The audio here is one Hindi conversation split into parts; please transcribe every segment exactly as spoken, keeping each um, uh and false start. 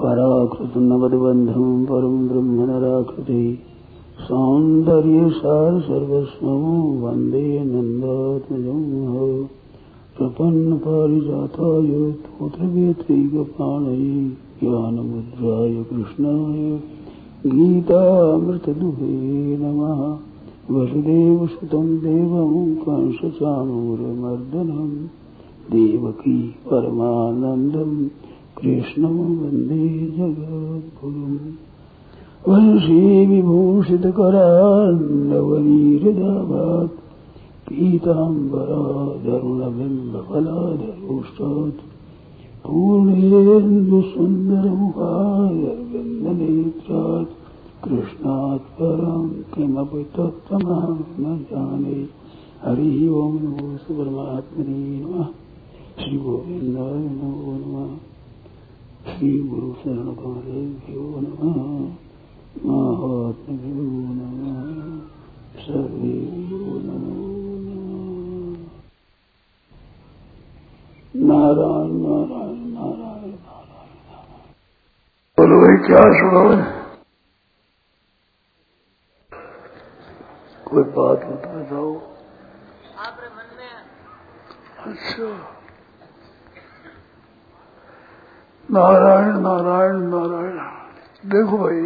पराकृत नवद्बंधम परम ब्रह्म नराकृति सौंदर्य सार सर्वस्व वंदे नंदात्मजं प्रपन्न पारिजाताय तोत्रवेत्रैकपाणये ज्ञानमुद्राय कृष्णाय गीतामृतदुहे नमः। वसुदेवसुतं देवं कंसचाणूरमर्दनं देवकी परमानन्दं कृष्णं वन्दे जगद्गुरुम्। वंशी विभूषितकरान्नवनीरदाभात् पीताम्बराधरुणबिम्बफलाधरोष्टात् पूर्णेन्दुसुन्दरमुखारविन्दनेत्रात् कृष्णात् परं किमपि तत्त्वमहं न जाने। हरिः ओं नमो परमात्मने नमः। श्री गोविन्दाय नमो नमः। श्री गुरु शरणकमलेभ्यो नमः। महात्मभ्यो नमः। सर्वेभ्यो नमो नमः। नारायण नारायण नारायण नारायण। बोलो भाई क्या सुनो? कोई बात बता जाओ आपके मन में। अच्छा, नारायण नारायण नारायण। देखो भाई,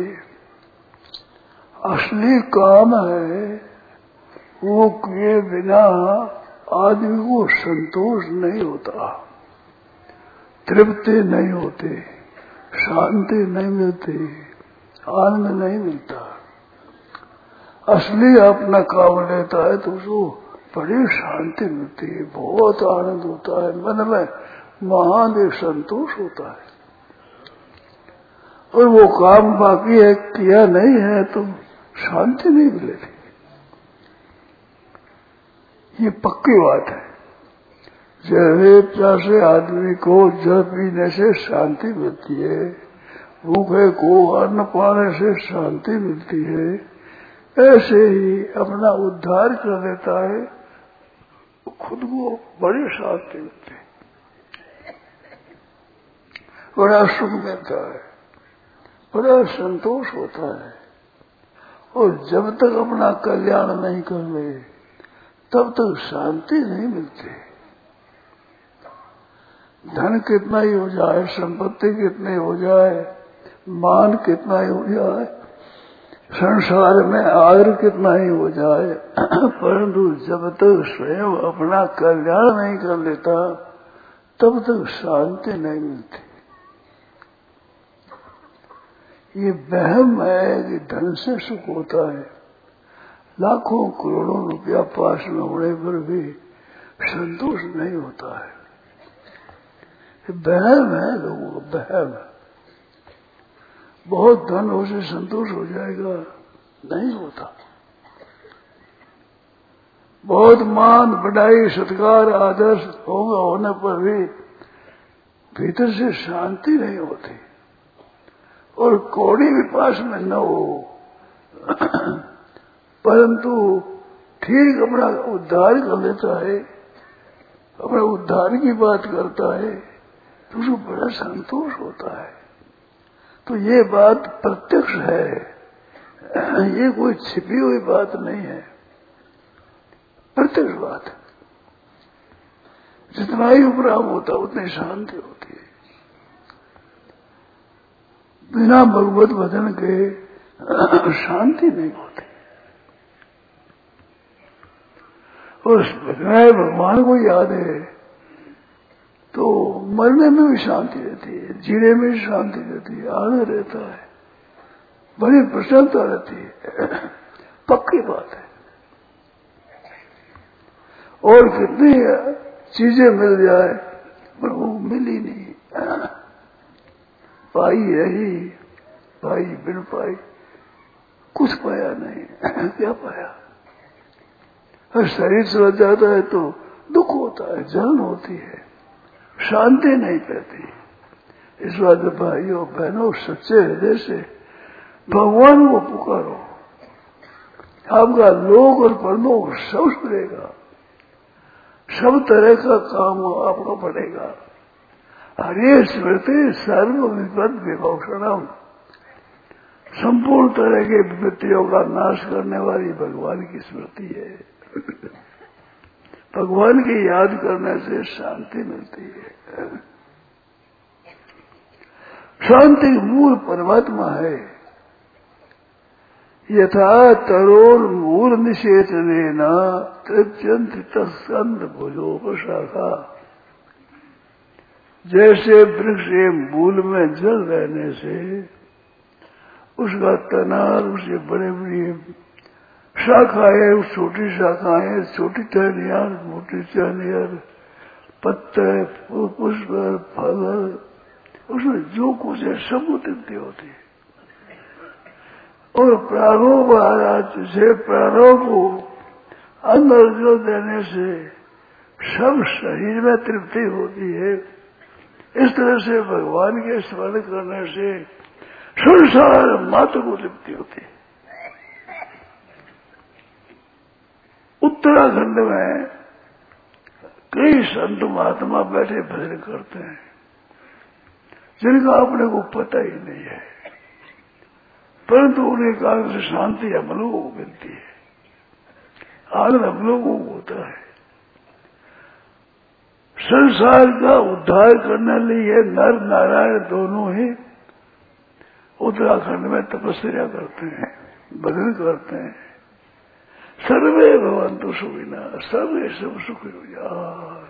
असली काम है वो किए बिना आदमी को संतोष नहीं होता, तृप्ति नहीं होती, शांति नहीं मिलती, आनंद नहीं मिलता। असली अपना काम लेता है तो उसको बड़ी शांति मिलती है, बहुत आनंद होता है, मन में महान एक संतोष होता है। और वो काम बाकी है किया नहीं है तो शांति नहीं मिलेगी। ये पक्की बात है। जैसे प्यासे आदमी को जल पीने से शांति मिलती है, भूखे को अन्न पाने से शांति मिलती है, ऐसे ही अपना उद्धार कर लेता है, खुद को बड़ी शांति मिलती है, बड़ा सुख मिलता है, बड़ा संतोष होता है। और जब तक अपना कल्याण नहीं कर ले तब तक शांति नहीं मिलती। धन कितना ही हो जाए, संपत्ति कितनी हो जाए, मान कितना ही हो जाए, संसार में आदर कितना ही हो जाए, परंतु जब तक स्वयं अपना कल्याण नहीं कर लेता तब तक शांति नहीं मिलती। ये वहम है कि धन से सुख होता है। लाखों करोड़ों रुपया पास में होने पर भी संतोष नहीं होता है। ये वहम है लोगों को, वहम है। बहुत धन हो से संतोष हो जाएगा, नहीं होता। बहुत मान बढ़ाई सत्कार आदर्श होगा होने पर भी भीतर से शांति नहीं होती। और कौड़ी भी पास में न हो परंतु ठीक अपना उद्धार कर लेता है, अपना उद्धार की बात करता है तो उसको बड़ा संतोष होता है। तो ये बात प्रत्यक्ष है, ये कोई छिपी हुई बात नहीं है, प्रत्यक्ष बात है। जितना ही उपराम होता उतनी शांति होती है। बिना भगवत भजन के शांति नहीं होती। और भगवान को याद है तो मरने में भी शांति रहती है, जीने में भी शांति रहती है, आनंद रहता है, बड़ी प्रसन्नता रहती है। पक्की बात है। और कितनी चीजें मिल जाए पर वो मिली नहीं, पाई रही, पाई बिन पाई, कुछ पाया नहीं। क्या पाया? हर शरीर चला जाता है तो दुख होता है, जलन होती है, शांति नहीं पाती। इस बात भाइयों बहनों सच्चे हृदय से भगवान को पुकारो, आपका लोक और परलोक सब मिलेगा, सब तरह का काम आपको पड़ेगा। हरे स्मृति सर्व विपद विभूषणम, संपूर्ण तरह के विपत्तियों का नाश करने वाली भगवान की स्मृति है। भगवान की याद करने से शांति मिलती है। शांति मूल परमात्मा है। यथा तरोल मूल निषेचने न तृप्यंत तस्कंद भुजोपशाखा, जैसे वृक्ष के मूल में जल रहने से उसका तनार, उससे बड़े बड़ी शाखाएं, छोटी शाखाएं, छोटी टहनियां, मोटी टहनियां, पत्ते, पुष्प, फल, उसमें जो कुछ है सब तृप्ति होती है। और प्राणों महाराज से प्राणों को अंदर जल देने से सब शरीर में तृप्ति होती है। इस तरह से भगवान के स्मरण करने से संसार मात्र को तृप्ति होती है। उत्तराखंड में कई संत महात्मा बैठे भजन करते हैं जिनका अपने को पता ही नहीं है, परंतु उन्हें कारण से शांति हम लोगों को मिलती है, आनंद हम लोगों को होता है। संसार का उद्धार करने लिए नर नारायण दोनों ही उत्तराखंड में तपस्या करते हैं, भजन करते हैं। सर्वे भवन्तु सुखिनः, सर्वे सब सुखी हो जाए।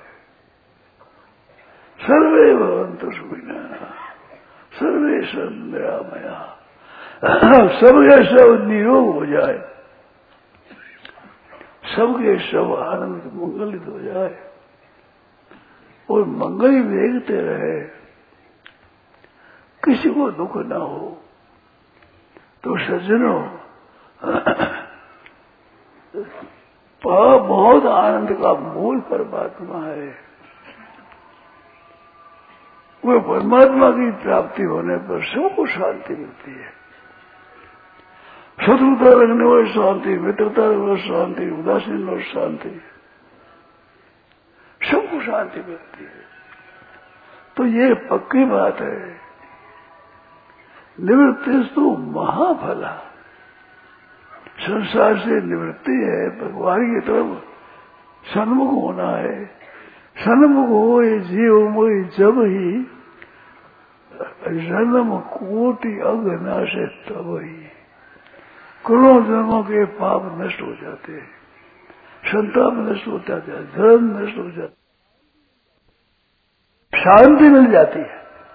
सर्वे भवन्तु सुखिनः, सर्वे संदयामया, सबके सब निरोग हो जाए, सबके सब आनंद मंगलित हो जाए और मंगल ही वेगते रहे, किसी को दुख ना हो। तो सज्जनों, बहुत आनंद का मूल परमात्मा है। वो परमात्मा की प्राप्ति होने पर सबको शांति मिलती है। शत्रुता रखने वाली शांति, मित्रता रखने वाली शांति, उदासीन और शांति, सबको शांति मिलती है। तो ये पक्की बात है। निवृत्तिस्तु महाफला, संसार से निवृत्ति है, भगवान की तरफ सन्मुख होना है। सन्मुख हो ये जीव मोहि जब ही, जन्म कोटि अघनाश तब ही, करोड़ों जन्मों के पाप नष्ट हो जाते हैं, संताप नष्ट हो जाता है, धर्म नष्ट हो जाता है, शांति मिल जाती है।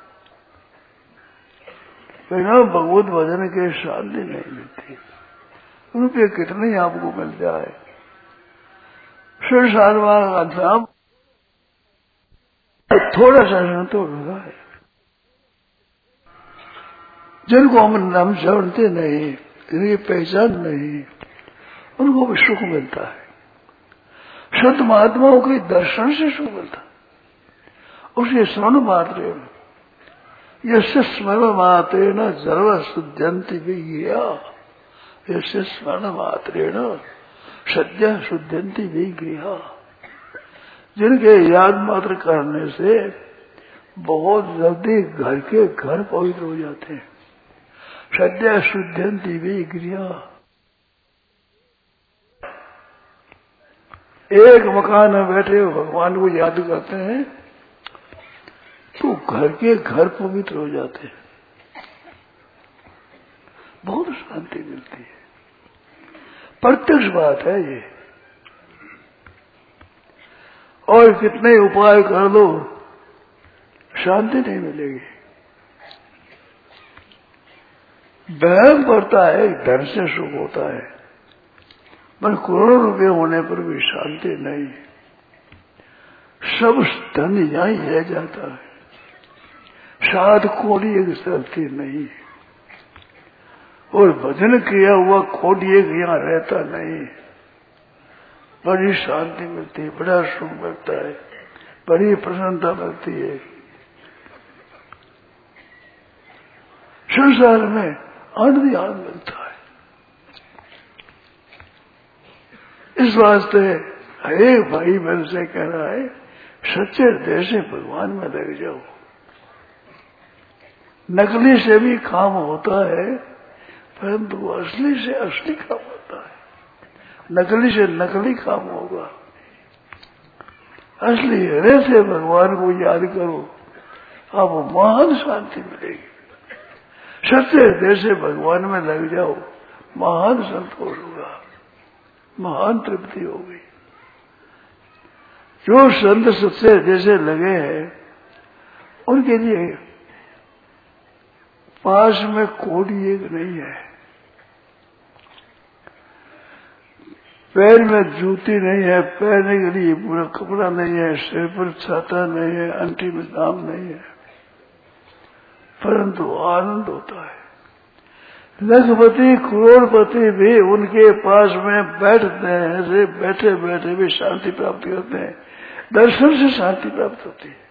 बिना भगवत भजन के शांति नहीं मिलती। रुपये कितने ही आपको मिल जाए, संसार वाला थोड़ा सा संतोष होता है। जिनको हम नाम जानते नहीं, जिनकी पहचान नहीं, उनको भी सुख मिलता है। संत महात्माओं के दर्शन से सुख मिलता है। उसके स्मरण मात्र यश स्मरण मात्रेण सर्व शुद्ध्यंति विज्ञा, यश स्मरण मात्रेण सद्य शुद्ध्यंति विज्ञा। जिनके याद मात्र करने से बहुत जल्दी घर के घर पवित्र हो जाते हैं। सद्य शुद्ध्यंति विज्ञा। एक मकान में बैठे हो भगवान को याद करते हैं तो घर के घर पवित्र हो जाते हैं, बहुत शांति मिलती है। प्रत्यक्ष बात है ये। और कितने उपाय कर लो शांति नहीं मिलेगी। वहम पड़ता है धन से सुख होता है, पर करोड़ों रुपये होने पर भी शांति नहीं। सब धन यहीं रह जाता है, सात कोड़ी एक चलती नहीं, और भजन किया हुआ कोड़ी एक यहाँ रहता नहीं। बड़ी शांति मिलती है, बड़ा सुख मिलता है, बड़ी प्रसन्नता मिलती है। संसार में आनंद आनंद मिलता है। इस वास्ते एक भाई बहन से कह रहा है, सच्चे हृदय से भगवान में लग जाओ, नकली से भी काम होता है, परंतु असली से असली काम होता है। नकली से नकली काम होगा, असली हृदय से भगवान को याद करो, आपको महान शांति मिलेगी। सच्चे हृदय से भगवान में लग जाओ, महान संतोष होगा, महान तृप्ति होगी। जो संत सच्चे हृदय से लगे हैं उनके लिए पास में कोड़ी एक नहीं है, पैर में जूती नहीं है, पहनने के लिए पूरा कपड़ा नहीं है, सिर पर छाता नहीं है, अंटी में दाम नहीं है, परंतु आनंद होता है। लखपति करोड़पति भी उनके पास में बैठते हैं, से बैठे बैठे भी शांति प्राप्त करते हैं। दर्शन से शांति प्राप्त होती है।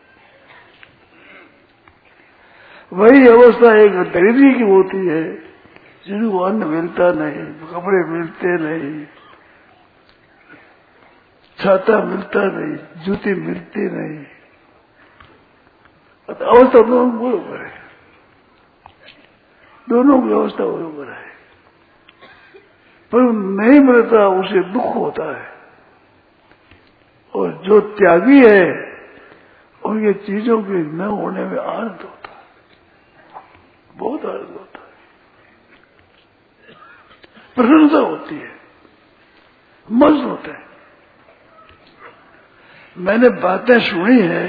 वही अवस्था एक दरिद्री की होती है, जिनको अन्न मिलता नहीं, कपड़े मिलते नहीं, छाता मिलता नहीं, जूती मिलती नहीं। अवस्था दोनों बरोबर है, दोनों की अवस्था बरोबर है, पर नहीं मिलता उसे दुख होता है। और जो त्यागी है उनके चीजों के न होने में आनंद होता है, बहुत आनंद होता है, प्रसन्नता होती है, मस्त होते हैं। मैंने बातें सुनी है,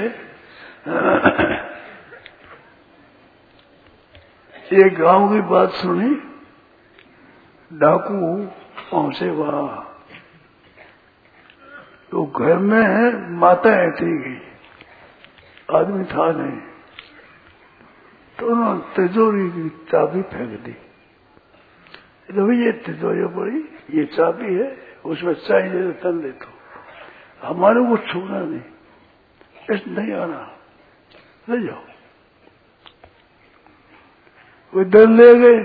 एक गांव की बात सुनी, डाकू पहुंचे वहां, तो घर में माताएं थी, आदमी था नहीं, तो उन्होंने तिजोरी की चाबी फेंक दी। तो ये तिजोरी पड़ी, ये चाबी है, उसमें चाहिए तन ले तो, हमारे को छूना नहीं, इस नहीं आना, ले जाओ। कोई दल ले गए,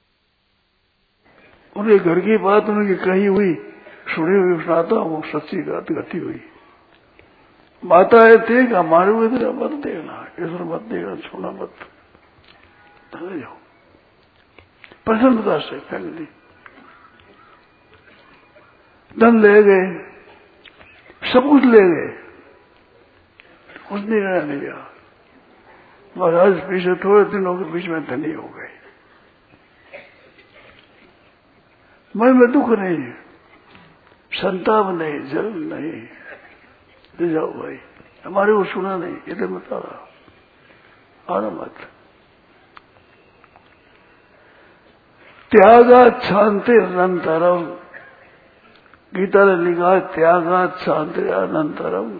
उनके घर की बात उनकी कही हुई, सुनी हुई सुनाता हूँ, सच्ची बात घटी हुई। माता है थे कि हमारे को इधर मत देना, इधर मत देना, छूना मत, ले जाओ। प्रसन्नता से फेंक दी, धन ले गए, सब कुछ ले गए, कुछ नहीं रहना नहीं गया। महाराज पीछे थोड़े दिनों के बीच में धनी हो गए। मन में दुख नहीं, संताप नहीं, जल नहीं, ले जाओ भाई, हमारे को सुना नहीं, इधर मत आ रहा, आना मत। त्यागा शांति अनंतरम, गीता ने लिखा, त्यागा शांति अनंतरम।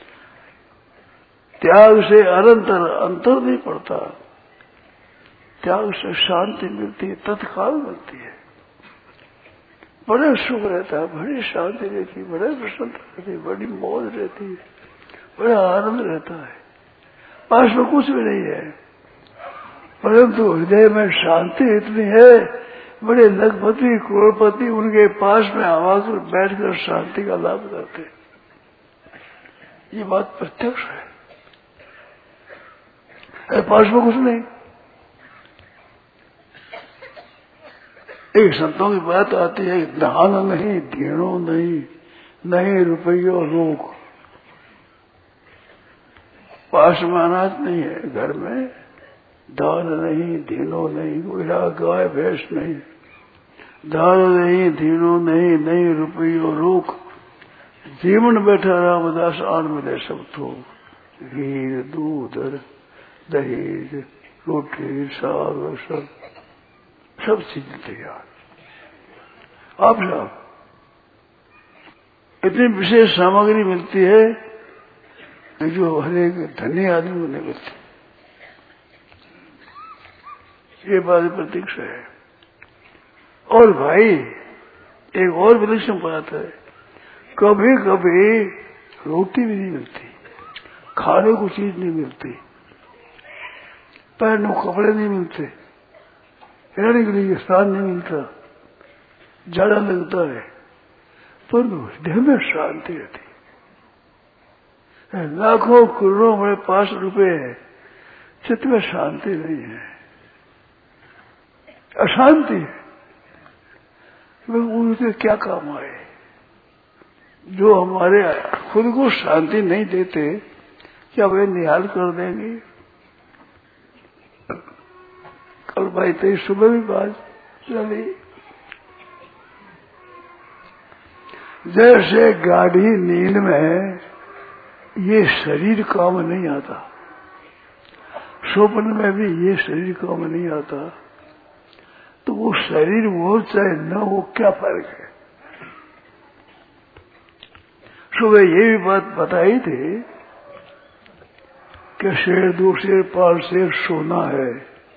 त्याग से अनंतर अंतर नहीं पड़ता, त्याग से शांति मिलती है, तत्काल मिलती है, बड़े सुख रहता है, बड़ी शांति रहती है, बड़े प्रसन्नता रहती है, बड़ी मौज रहती है, बड़ा आनंद रहता है। पास में कुछ भी नहीं है, परंतु हृदय में शांति इतनी है, बड़े लखपति करोड़पति उनके पास में आवाज पर बैठकर शांति का लाभ करते। ये बात प्रत्यक्ष है, पास में कुछ नहीं। एक संतों की बात आती है, दान नहीं, धीनो नहीं, नहीं रुपयों रोक, पास में अनाज नहीं है, घर में दान नहीं, धीनो नहीं, कोई गाय भैंस नहीं, दान नहीं, धीनो नहीं, नहीं रुपयों रोक, जीवन बैठा रामदास आन मिले सब थोक, घी दूध दहेज रोटी साग सब सब चीजें तैयार। आप साहब इतनी विशेष सामग्री मिलती है कि जो हर एक धनी आदमी को नहीं मिलती। ये बात प्रतीक्षा है। और भाई एक और विलक्षण बात है, कभी कभी रोटी भी नहीं मिलती, खाने को चीज नहीं मिलती, पैरों कपड़े नहीं मिलते, रहने के लिए स्थान नहीं मिलता, जाड़ा लगता है, पर हृदय में शांति रहती है। लाखों करोड़ों मेरे पास रुपए है, चित्त में शांति नहीं है, अशांति है, वे उनके क्या काम आए? जो हमारे खुद को शांति नहीं देते, क्या वे निहाल कर देंगे? कल भाई तेरी सुबह भी बात चली, जैसे गाढ़ी नींद में ये शरीर काम नहीं आता, स्वप्न में भी ये शरीर काम नहीं आता, तो वो शरीर वो चाहे न हो, क्या फर्क है? सुबह ये भी बात बताई थी कि शेर दो शेर पांच शेर सोना है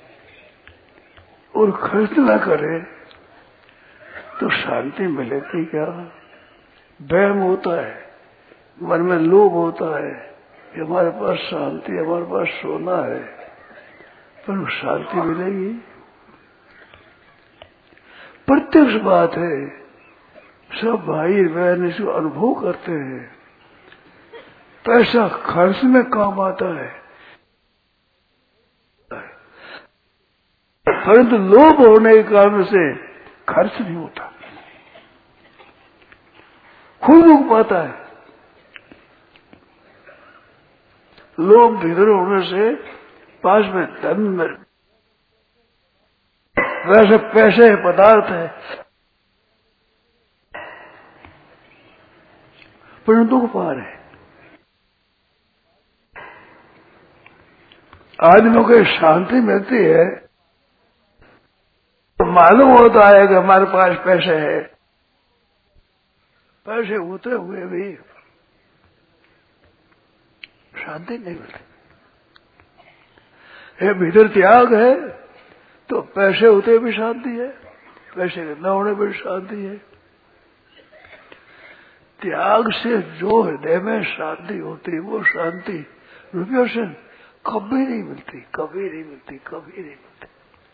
और खर्च न करे तो शांति मिलेगी क्या? वहम होता है, मन में लोभ होता है कि हमारे पास शांति, हमारे पास सोना है, पर वो शांति मिलेगी? प्रत्यक्ष बात है, सब भाई बहन इसको अनुभव करते हैं। पैसा खर्च में काम आता है, परंतु लोभ होने के कारण से खर्च नहीं होता, खुद रुक पाता है। लोभ भीतर होने से पास में धन में वैसे पैसे पदार्थ है, परंतु को पार है। आदमियों को शांति मिलती है तो मालूम होता है कि हमारे पास पैसे है, पैसे उतरे हुए भी शांति नहीं मिलती। ये भीतर त्याग है तो पैसे होते भी शांति है, पैसे न होने पर शांति है। त्याग से जो हृदय में शांति होती, वो शांति रुपयों से कभी नहीं मिलती, कभी नहीं मिलती, कभी नहीं मिलती।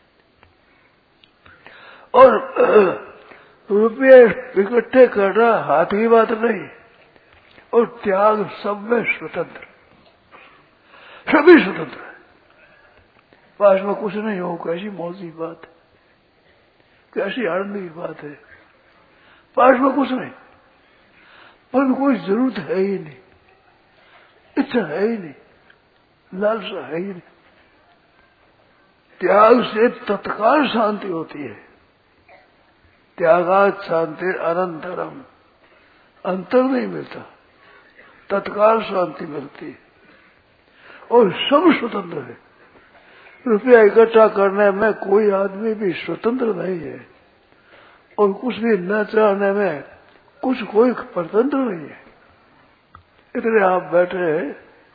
और रुपये इकट्ठे करना हाथ की बात नहीं, और त्याग सब में स्वतंत्र, सभी स्वतंत्र है। पास में कुछ नहीं हो, कैसी मौजी बात है, कैसी आनंद की बात है। पास में कुछ नहीं, पर कोई जरूरत है ही नहीं, इच्छा है ही नहीं, लालसा है ही नहीं। त्याग से तत्काल शांति होती है। त्यागात शांति अनंतरम, अंतर नहीं मिलता, तत्काल शांति मिलती है। और सब स्वतंत्र है। रुपया इकट्ठा करने में कोई आदमी भी स्वतंत्र नहीं है, और कुछ भी न चाहने में कुछ कोई परतंत्र नहीं है। इतने आप बैठे हैं,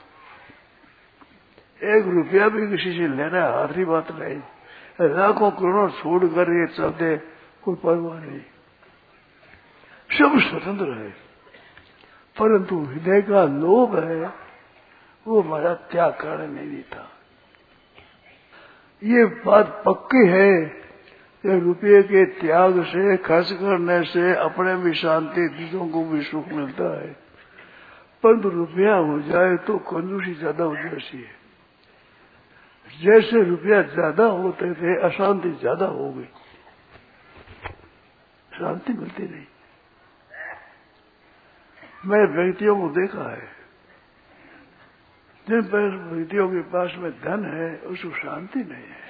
एक रुपया भी किसी से लेना हाथी बात नहीं, लाखों करोड़ों छोड़ कर ये चलते, कोई परवाह नहीं, सब स्वतंत्र है। परंतु हृदय का लोभ है, वो हमारा त्याग करने नहीं देता। ये बात पक्की है कि रुपये के त्याग से, खर्च करने से अपने भी शांति, दूसरों को भी सुख मिलता है। परंतु रुपया हो जाए तो कंजूसी ज्यादा हो जाती है। जैसे रुपया ज्यादा होते थे, अशांति ज्यादा हो गई, शांति मिलती नहीं। मैं व्यक्तियों को देखा है, जिन पर व्यक्तियों के पास में धन है उसको शांति नहीं है,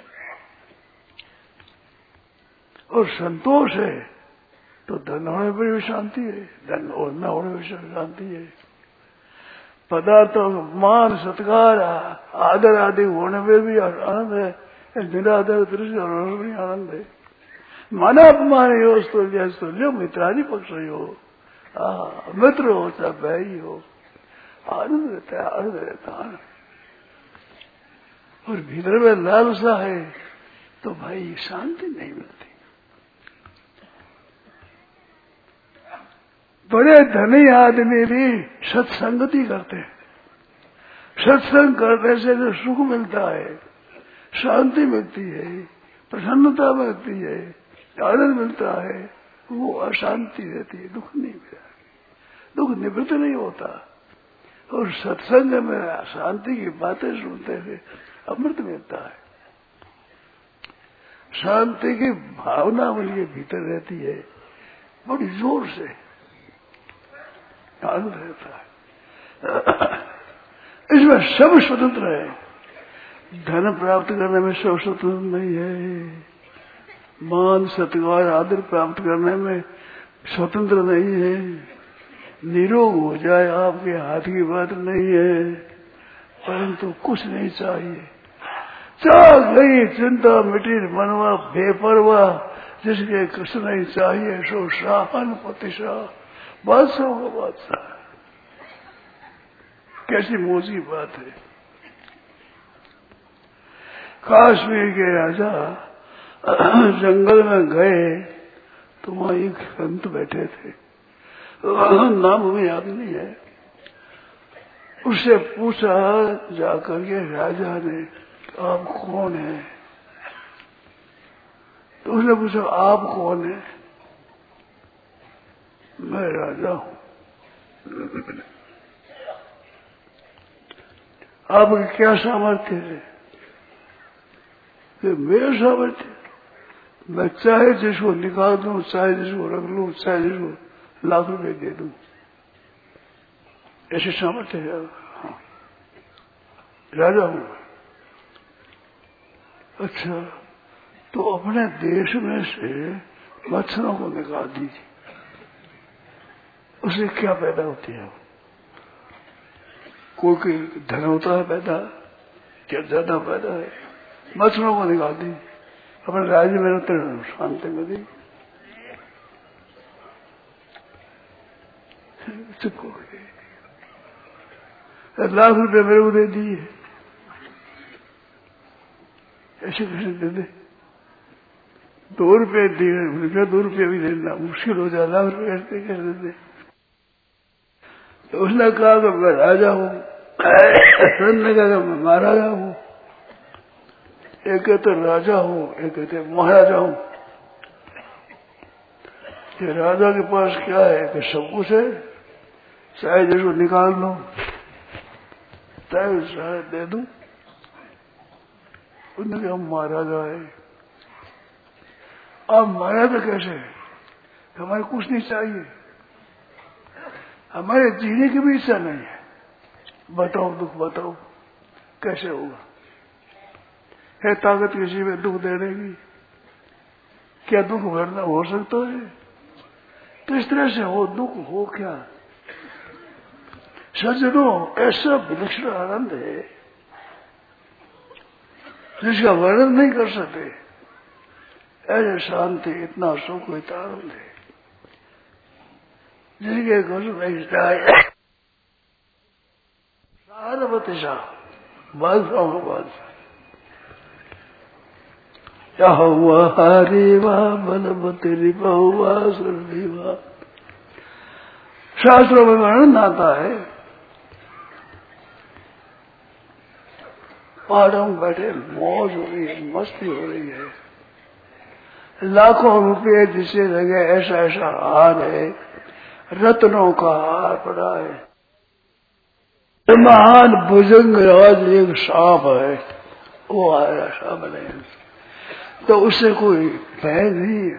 और संतोष है तो धन होने पर भी शांति है, धन और न होने पर शांति है। पदार्थों मान सत्कार आदर आदि होने में भी आनंद है, निरादर दृश्य और भी आनंद है। माना अपमान हो स्तुल्य स्तुल्य मित्रादि पक्ष हो, मित्र हो चाहे भाई हो, आनंद रहता है, आनंद रहता है। और भीतर में लालसा है तो भाई शांति नहीं मिलती। बड़े धनी आदमी भी सत्संगति करते हैं, सत्संग करने से जो सुख मिलता है, शांति मिलती है, प्रसन्नता मिलती है, आनंद मिलता है, वो अशांति रहती है, दुख नहीं मिलता, दुख निवृत्त नहीं होता। और सत्संग में शांति की बातें सुनते हुए अमृत मिलता है। शांति की भावना उनके भीतर रहती है, बड़ी जोर से आनंद रहता है। इसमें सब स्वतंत्र है। धन प्राप्त करने में सब स्वतंत्र नहीं है, मान सत्कार आदर प्राप्त करने में स्वतंत्र नहीं है, निरोग हो जाए आपके हाथ की बात नहीं है, परंतु कुछ नहीं चाहिए, चाह गई चिंता मिटी मनवा बेपरवाह, जिसके कुछ नहीं चाहिए सो शाहन पतिशाह, बादशाह का बादशाह। कैसी मौजी बात है। काश्मीर के राजा जंगल में गए तो वहां एक संत बैठे थे, नाम हमें याद नहीं है। उससे पूछा जाकर के राजा ने, आप कौन है? तो उसने पूछा आप कौन है? मैं राजा हूं। आपके क्या सामर्थ्य है? मेरा सामर्थ्य, मैं चाहे जिसको निकाल दूं, चाहे जिसको रख लूं, चाहे जिसको लाख रुपए दे दूं, ऐसे सामर्थ्य है। हाँ, राजा हूं। अच्छा, तो अपने देश में से मच्छरों को निकाल दीजिए, उससे क्या पैदा होती है? कोई कोई धन होता है पैदा, क्या ज्यादा पैदा है? मच्छरों को निकाल दी, अपने राज्य में रहते शांति में दी, चुप हो गए। लाख रुपए मेरे को दे दिए, ऐसे कैसे दे दे? दो रुपये दिए, रुपया दो रुपये भी देना मुश्किल हो जाए, लाख रुपये कैसे कैसे दे? तो उसने कहा कि मैं राजा हूं, ने कहा मैं महाराजा हूं। एक कहते राजा हूं, एक कहते महाराजा हूं। ये राजा के पास क्या है कि सब कुछ है, चाहे जिसको निकाल लो, चाहे चाहे दे दूं। उन्होंने कहा हम महाराजा है। अब महाराजा कैसे है? हमारे कुछ नहीं चाहिए, हमारे जीने की भी इच्छा नहीं है। बताओ दुख बताओ कैसे होगा? है ताकत किसी में दुख देने की? क्या दुख भरना हो सकता है? किस तरह से हो दुख हो क्या? सज्जनों, ऐसा विलक्षण आनंद है जिसका वर्णन नहीं कर सकते। ऐसे शांति, इतना सुख, इतना आनंद है जिसके कुछ नहीं चाहिए। सारवती शाह, बादशाह हो बादशाह। क्या हुआ हरी वाह बलवती रिपहुआ सुरभिवा। शास्त्रों में वर्णन आता है, पहाड़ों में बैठे मौज हो रही है, मस्ती हो रही है, लाखों रुपए जिसे लगे, ऐसा ऐसा हार है, रत्नों का हार पड़ा है। महान भुजंग राज एक सांप है, वो आया सामने, तो उससे कोई भय नहीं है,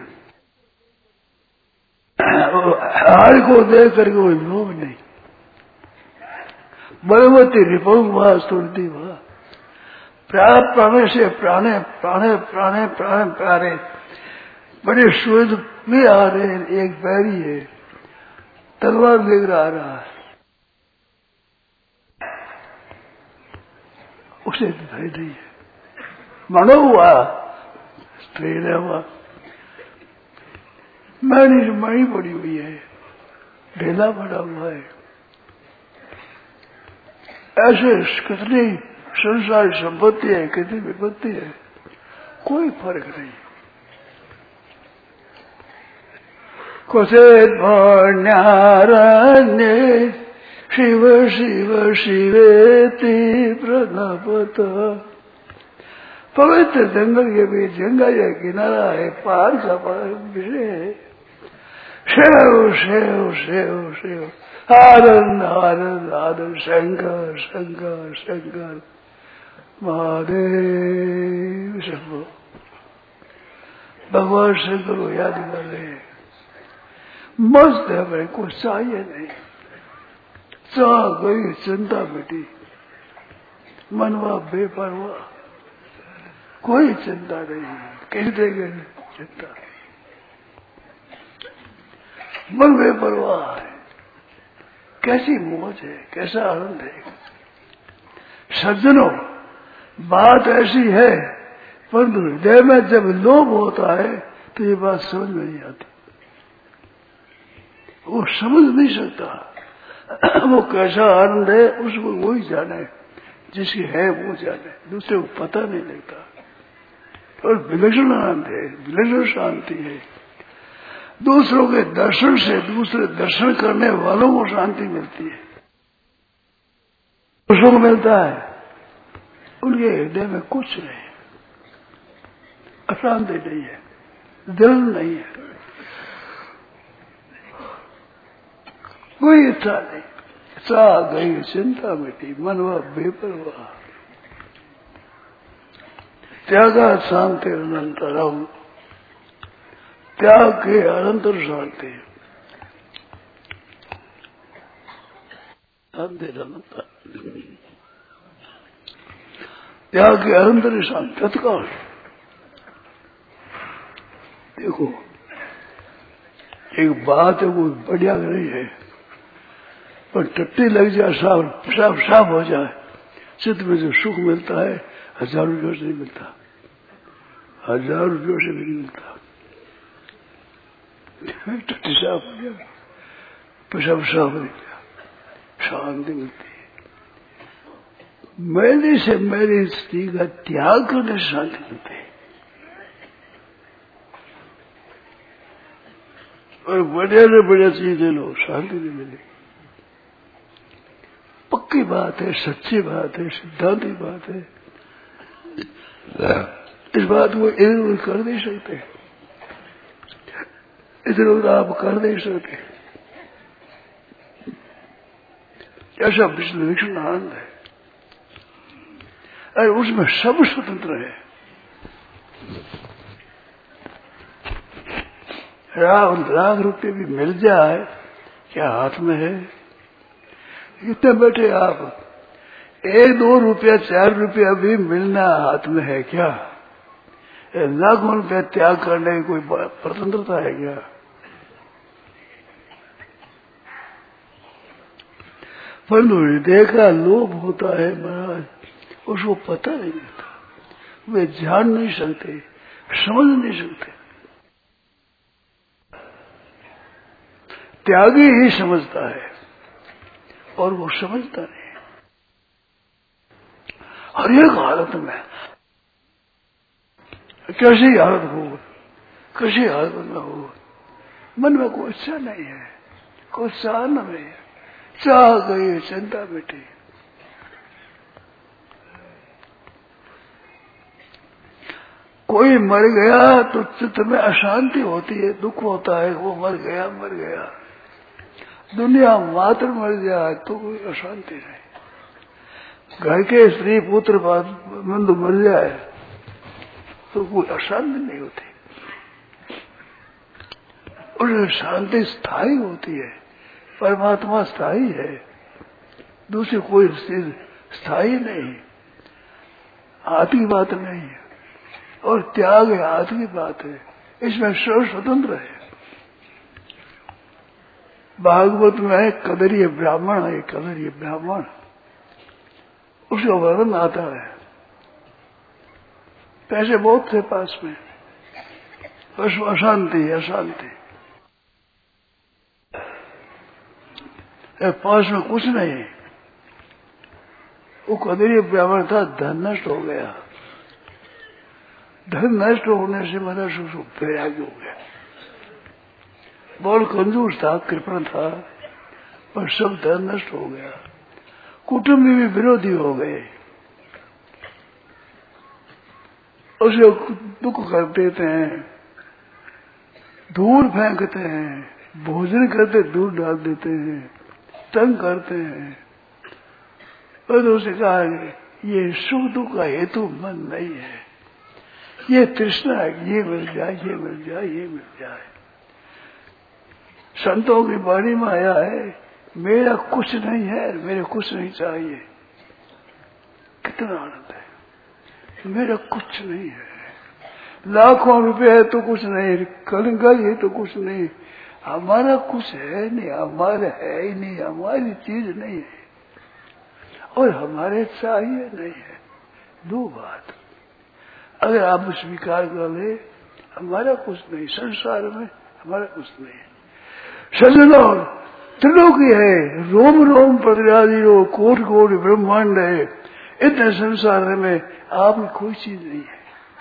हार को देख करके कोई लोभ नहीं। बलवती रिपहुआ स्तुति हुआ, प्राणे से प्राणे प्राणे प्राणे प्राणे प्यारे, बड़े सूर्य में आ रहे हैं। एक बैरी है, तलवार लेकर आ रहा है, उसे दिखाई नहीं है। मनो हुआ स्त्री ने हुआ, मैनी मणि पड़ी हुई है, ढेला पड़ा हुआ है। ऐसे कितनी संसार संपत्ति है, कितनी विपत्ति है, कोई फर्क नहीं। कुसेत न्यारण्य शिव शिव शिवेति प्रणपत। पवित्र जंगल के बीच गंगा या किनारा है, पहाड़ का विषय है। शिव शिव शिव शिव, आनंद आनंद आनंद, शंकर शंकर शंकर, महादेव शंभो। भगवान शंकर को याद कर रहे हैं, मस्त है भाई, कुछ चाहिए नहीं, चाह गई चिंता मिटी, मनवा बेपरवाह, कोई चिंता नहीं, कह देंगे चिंता, मन बेपरवाह है, कैसी मौज है, कैसा आनंद है। सज्जनों, बात ऐसी है, परंतु हृदय में जब लोभ होता है तो ये बात समझ में नहीं आती, वो समझ नहीं सकता। वो कैसा आनंद है उसको वही जाने, जिसकी है वो जाने, दूसरे को पता नहीं लगता। और विलक्षण आनंद है, विलक्षण शांति है। दूसरों के दर्शन से दूसरे दर्शन करने वालों को शांति मिलती है, दूसरों को मिलता है, उनके हृदय में कुछ नहीं, अशांति नहीं है, दिल नहीं है, कोई इच्छा नहीं, चाह गई चिंता मिटी, मनवा बेपरवाह, त्यागा शांति अनंतरम, त्याग के अनंतर शांति, शांति अनंतर, त्याग के अनंतर शांति तत्काल। देखो एक बात है, वो बढ़िया नहीं है, पर टट्टी लग जाए, साफ साफ साफ हो जाए, चित्त में जो सुख मिलता है हजार रुपयों से नहीं मिलता, हजार रुपयों से भी नहीं मिलता। टट्टी साफ हो जाए, पेशाब साफ हो गया, शांति मिलती है। मैंने से मेरी स्त्री का त्याग करने से शांति मिलती है। और बढ़िया से बढ़िया चीजें लो, शांति नहीं मिलेगी। पक्की बात है, सच्ची बात है, सिद्धांती बात है। इस बात को इधर उधर कर नहीं सकते, इधर उधर आप कर नहीं सकते। ऐसा विलक्षण आनंद है, और उसमें सब स्वतंत्र है। लाख लाख रुपये भी मिल जाए, क्या हाथ में है? कितने बैठे आप, एक दो रुपया चार रुपया भी मिलना हाथ में है क्या? लाखों रुपया त्याग करने की कोई स्वतंत्रता है क्या? परंतु हृदय का लोभ होता है महाराज, उसको पता नहीं लगता, वे जान नहीं सकते, समझ नहीं सकते। त्यागी ही समझता है, और वो समझता नहीं। हर एक हालत में, कैसी हालत हो, कैसी हालत में हो, मन में कोई इच्छा नहीं है, कोई चाह नहीं है, चाह गई चिंता मिटी। कोई मर गया तो चित्त में अशांति होती है, दुख होता है, वो मर गया मर गया। दुनिया मात्र मर जाए तो कोई अशांति नहीं। घर के स्त्री पुत्र बंधु मर जाए तो कोई अशांति नहीं होती, और शांति स्थायी होती है। परमात्मा स्थायी है, दूसरी कोई चीज स्थायी नहीं, हाथ की बात नहीं है। और त्याग हाथ की बात है, इसमें सर्व स्वतंत्र है। भागवत में कदरीय ब्राह्मण है, कदरीय ब्राह्मण, उसका वर्णन आता है। पैसे बहुत थे पास में, बस अशांति अशांति, पास में कुछ नहीं। वो कदरीय ब्राह्मण था, धन नष्ट हो गया। धन नष्ट होने से मेरा सुख वैराग्य हो गया। बहुत कंजूस था, कृपण था, पर सब धन नष्ट हो गया। कुटुंब में भी विरोधी हो गए, उसे दुख कर देते हैं, दूर फेंकते हैं, भोजन करते दूर डाल देते हैं, तंग करते हैं। और उसे कहा ये सुख दुख का हेतु मन नहीं है, ये तृष्णा है, ये मिल जाए, ये मिल जाए, ये मिल जाए। संतों की वाणी में आया है, मेरा कुछ नहीं है, मेरे कुछ नहीं चाहिए। कितना आनंद है, मेरा कुछ नहीं है। लाखों रुपए है तो कुछ नहीं, कलंगा ये तो कुछ नहीं, हमारा कुछ है नहीं, हमारा है ही नहीं, हमारी चीज नहीं है और हमारे चाहिए नहीं है। दो बात अगर आप स्वीकार कर ले, हमारा कुछ नहीं, संसार में हमारा कुछ नहीं। सज्जनों, त्रिलोकी है, रोम रोम प्रतिराजी हो, कोट कोट ब्रह्मांड है, इतने संसार में आपकी कोई चीज नहीं है,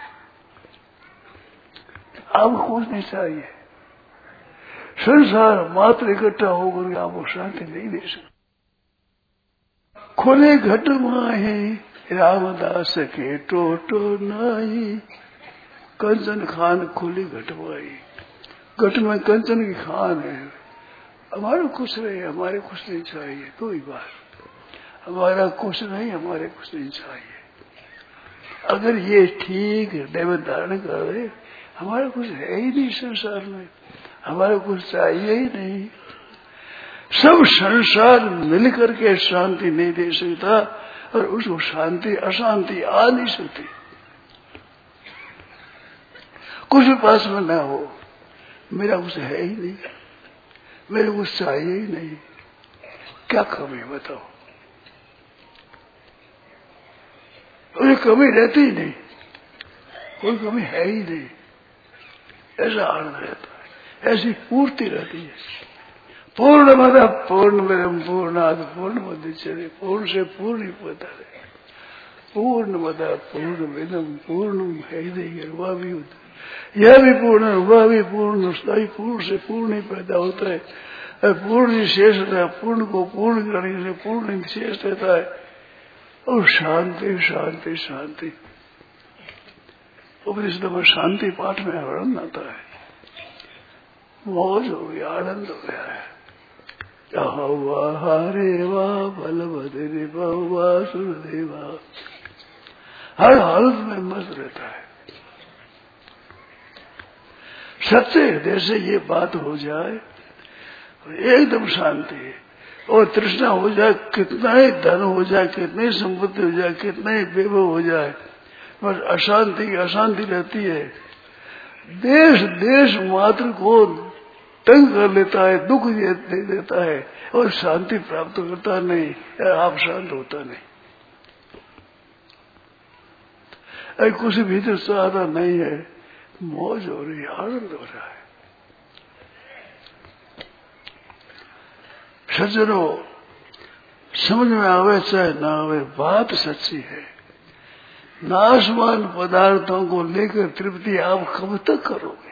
आपको कुछ नहीं चाहिए। संसार मात्र इकट्ठा होकर आपको शांति नहीं दे सकता। खुले घट माही रामदास के टोटो नाही, कंचन खान खुली घट माही। घट में कंचन की खान है, हमारा कुछ नहीं, हमारे कुछ नहीं चाहिए। तो ही बात, हमारा कुछ नहीं, हमारे कुछ नहीं चाहिए। अगर ये ठीक हृदय में धारण कर दे, हमारा कुछ है ही नहीं संसार में, हमारा कुछ चाहिए ही नहीं। सब संसार मिलकर के शांति नहीं दे सकता और उसको शांति अशांति आ नहीं सकती। कुछ पास में ना हो, मेरा कुछ है ही नहीं, मेरे कुछ चाहिए ही नहीं, क्या कमी बताओ? कोई कमी रहती ही नहीं, कोई कमी है ही नहीं। ऐसा आनंद रहता है, ऐसी पूर्ति रहती है। पूर्ण मद पूर्ण मिदम पूर्णात् पूर्णमुदच्यते, पूर्ण से पूर्ण ही पता है। पूर्ण मद पूर्ण मिदम पूर्णम हृदय, यह भी पूर्ण है, वह भी पूर्ण, उसका भी पूर्ण से पूर्ण ही पैदा होता है। पूर्ण ही शेष रहता है, पूर्ण को पूर्ण करने से पूर्ण ही शेष रहता है। और शांति शांति शांति, उपनिषद में शांति पाठ में वर्णन आता है। मौज हो गया, आनंद हो गया है। हरे वाह बलभद्रे वासुदेवा, हर हालत में मस्त रहता है। सच्चे हृदय से ये बात हो जाए, एकदम शांति। और तृष्णा हो जाए, कितना ही धन हो जाए, कितनी संपत्ति हो जाए, कितना ही वैभव हो जाए, बस अशांति की अशांति रहती है। देश देश मात्र को तंग कर लेता है, दुख दे देता है और शांति प्राप्त करता नहीं, आप शांत होता नहीं। अरे कुछ भीतर सहारा नहीं है, मौज हो रही है, आनंद हो रहा है। सज्जनों, समझ में आवे चाहे ना आवे, बात सच्ची है। नाशवान पदार्थों को लेकर तृप्ति आप कब तक करोगे?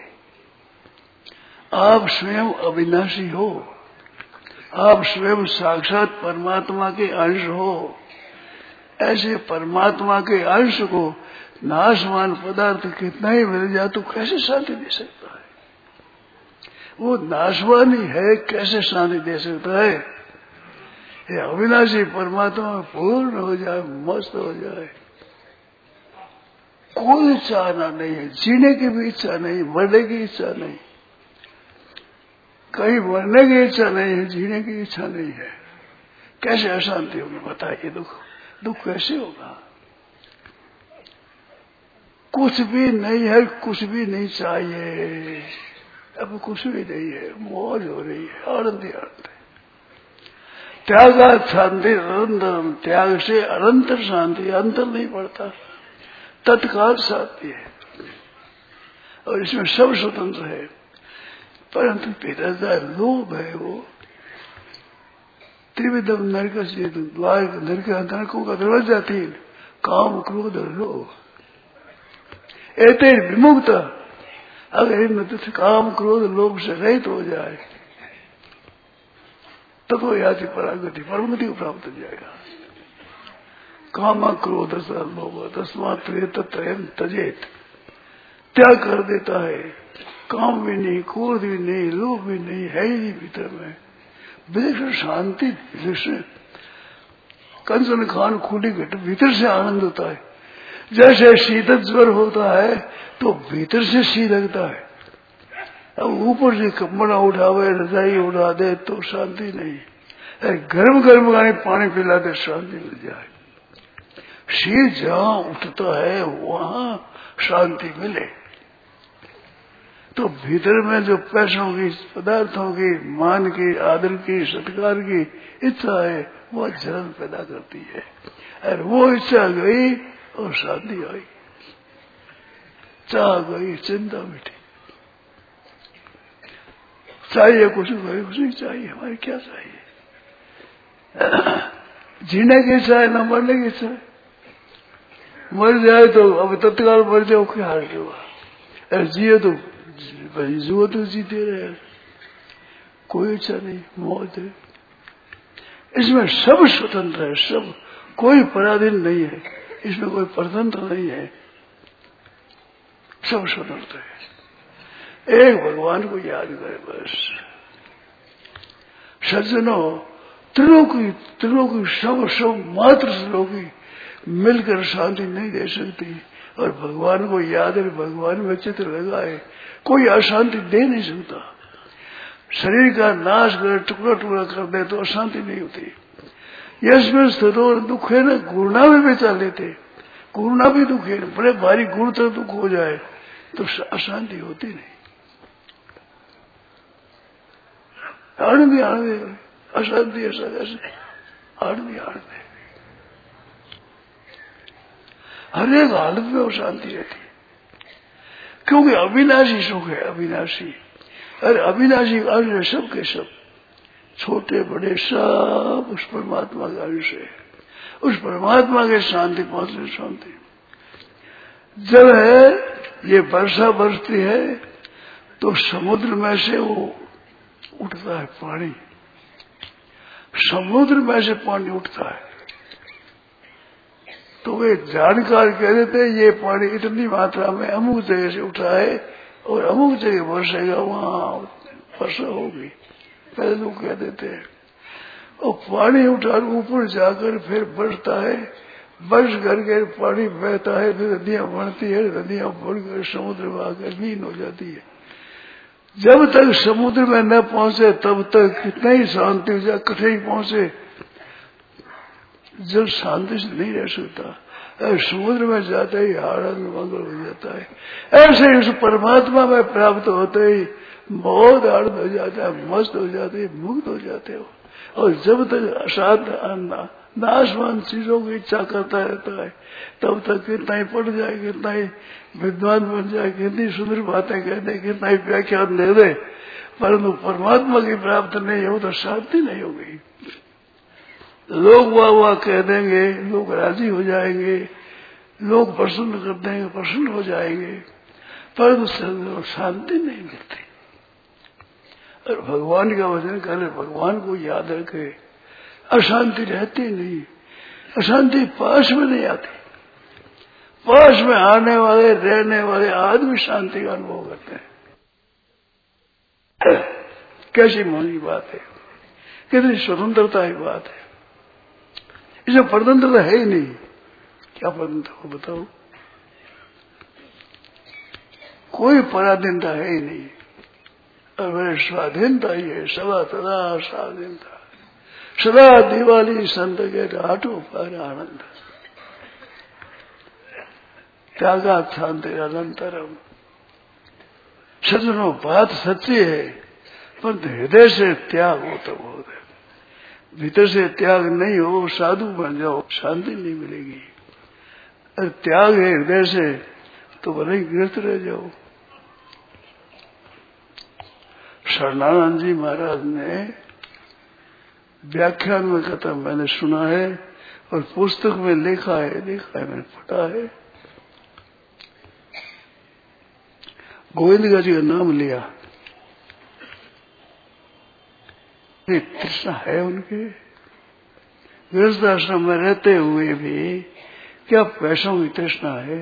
आप स्वयं अविनाशी हो, आप स्वयं साक्षात परमात्मा के अंश हो। ऐसे परमात्मा के अंश को नाशवान पदार्थ कितना ही मिल जाए तो कैसे शांति दे सकता है? वो नाशवान ही है, कैसे शांति दे सकता है? ये अविनाशी परमात्मा पूर्ण हो जाए, मस्त हो जाए, कोई चाहना नहीं है, जीने की भी इच्छा नहीं, मरने की इच्छा नहीं, कहीं मरने की इच्छा नहीं है, जीने की इच्छा नहीं है। कैसे अशांति होगी बताइए? दुख दुख कैसे होगा? कुछ भी नहीं है, कुछ भी नहीं चाहिए, अब कुछ भी नहीं है, मौज हो रही है, आनंद ही आनंद है। त्यागा शांति अनंतरम, त्याग से अनंतर शांति, अंतर नहीं पड़ता, तत्काल शांति है और इसमें सब स्वतंत्र है। परंतु पिता लोभ है, वो त्रिविधम नरक से द्वार नरक नरकों का दरवाजा तीन, काम क्रोध और लोभ। एते विमुक्त, अगर इन काम क्रोध लोभ से रहित हो जाए तो तो याति परागति परमगति को प्राप्त हो जाएगा। काम क्रोध लोभ तस्मात् त्रयं त्यजेत, त्याग कर देता है। काम भी नहीं, क्रोध भी नहीं, लोभ भी नहीं, है ही नहीं भीतर में, विलक्षण शांति, विलक्षण कंचन खान खुली घट, भीतर से आनंद होता है। जैसे शीतल ज्वर होता है तो भीतर से सी लगता है। अब ऊपर से कम्बना उठावे, रजाई उठा दे तो शांति नहीं। गर्म गर्म गाने पानी पिला दे शांति मिल जाए। शीर जहां उठता है वहां शांति मिले। तो भीतर में जो पैसों की, पदार्थों की, मान की, आदर की, सत्कार की इच्छा है वह जलन पैदा करती है। और वो इच्छा गई और शांति आई, चाह गई, चिंता मिटी। चाहिए कुछ गई, कुछ नहीं चाहिए। हमारे क्या चाहिए? जीने की इच्छा है ना मरने की इच्छा है। मर जाए तो अब तत्काल मर जाओ, क्या हाल होगा? अरे जिए तो जुआ तो जीते रहे, कोई इच्छा नहीं, मौत है। इसमें सब स्वतंत्र है, सब, कोई पराधीन नहीं है, इसमें कोई परतंत्र नहीं है, सब स्वतंत्र है। एक भगवान को याद करे बस। सज्जनों, त्रिलोकी त्रिलोकी सब सब मात्र त्रिलोकी मिलकर शांति नहीं दे सकती। और भगवान को याद है, भगवान में चित्र लगाए, कोई अशांति दे नहीं सकता। शरीर का नाश कर, टुकड़ा टुकड़ा कर दे तो अशांति नहीं होती। यशमें स्थितो दुख है ना, गुरुना भी बेचा लेते, गुरुना भी दुख है, बड़े भारी गुरु तक दुख हो जाए तो अशांति होती नहीं। आनंदी आनंद, अशांति ऐसा कैसे? आनंदी आनंद, हर एक हालत में वो शांति रहती है, क्योंकि अविनाशी सुख है, अविनाशी। अरे अविनाशी अंश है, सब के सब, छोटे बड़े सब उस परमात्मा का अंश है। उस परमात्मा के शांति पहुंचने, शांति जब है ये वर्षा बरसती है तो समुद्र में से वो उठता है पानी, समुद्र में से पानी उठता है। तो वे जानकार कह देते ये पानी इतनी मात्रा में अमुक जगह से उठा है और अमुक जगह बरसेगा, वहां वर्षा होगी, पहले लोग कह देते हैं। और पानी उठा ऊपर जाकर फिर बरसता है, बरस करके पानी बहता है, फिर नदियां बढ़ती है, नदियां बढ़कर समुद्र में आकर लीन हो जाती है। जब तक समुद्र में न पहुंचे तब तक कितना ही शांति हो जाए, कठिन पहुंचे, जब शांति से नहीं रह सकता। समुद्र में जाते ही आनंद मंगल हो जाता है। ऐसे उस परमात्मा में प्राप्त होते ही बहुत आनंद हो जाता है, मस्त हो जाते हैं, मुक्त हो जाते हो। और जब तक अशांत नाशवान चीजों की इच्छा करता रहता है तब तक कितना ही पढ़ जाए, कितना ही विद्वान बन जाए, कितनी सुंदर बातें कह दे, कितना ही व्याख्यान दे दे, परंतु परमात्मा की प्राप्त नहीं हो तो शांति नहीं होगी। लोग वाह वाह कह देंगे, लोग राजी हो जाएंगे, लोग प्रसन्न कर देंगे, प्रसन्न हो जाएंगे, परंतु शांति नहीं मिलती। और भगवान का वचन करे, भगवान को याद रखे, अशांति रहती नहीं, अशांति पास में नहीं आती। पास में आने वाले, रहने वाले आदमी शांति का अनुभव करते हैं। कैसी मौनी बात है, कितनी स्वतंत्रता की बात है। इसमें परतंत्रता है ही नहीं। क्या परतंत्रता हो बताओ? कोई पराधीनता है ही नहीं, और वह स्वाधीनता ही है, सदा सदा स्वाधीनता। सदा दिवाली संत के राटो पर आनंद, त्यागा शांति अनंतरम। सज्जनों, बात सच्ची है, पर हृदय से त्याग हो तो बहुत है। भीतर से त्याग नहीं हो, साधु बन जाओ, शांति नहीं मिलेगी। अगर त्याग है हृदय से तो भले ही गिरत रह जाओ। शरणानंद जी महाराज ने व्याख्यान में कहता, मैंने सुना है और पुस्तक में लिखा है, लिखा है, मैंने पढ़ा है। गोविंद जी का नाम लिया, तृष्णा है उनके। गृहस्थ आश्रम में रहते हुए भी क्या पैसों की तृष्णा है?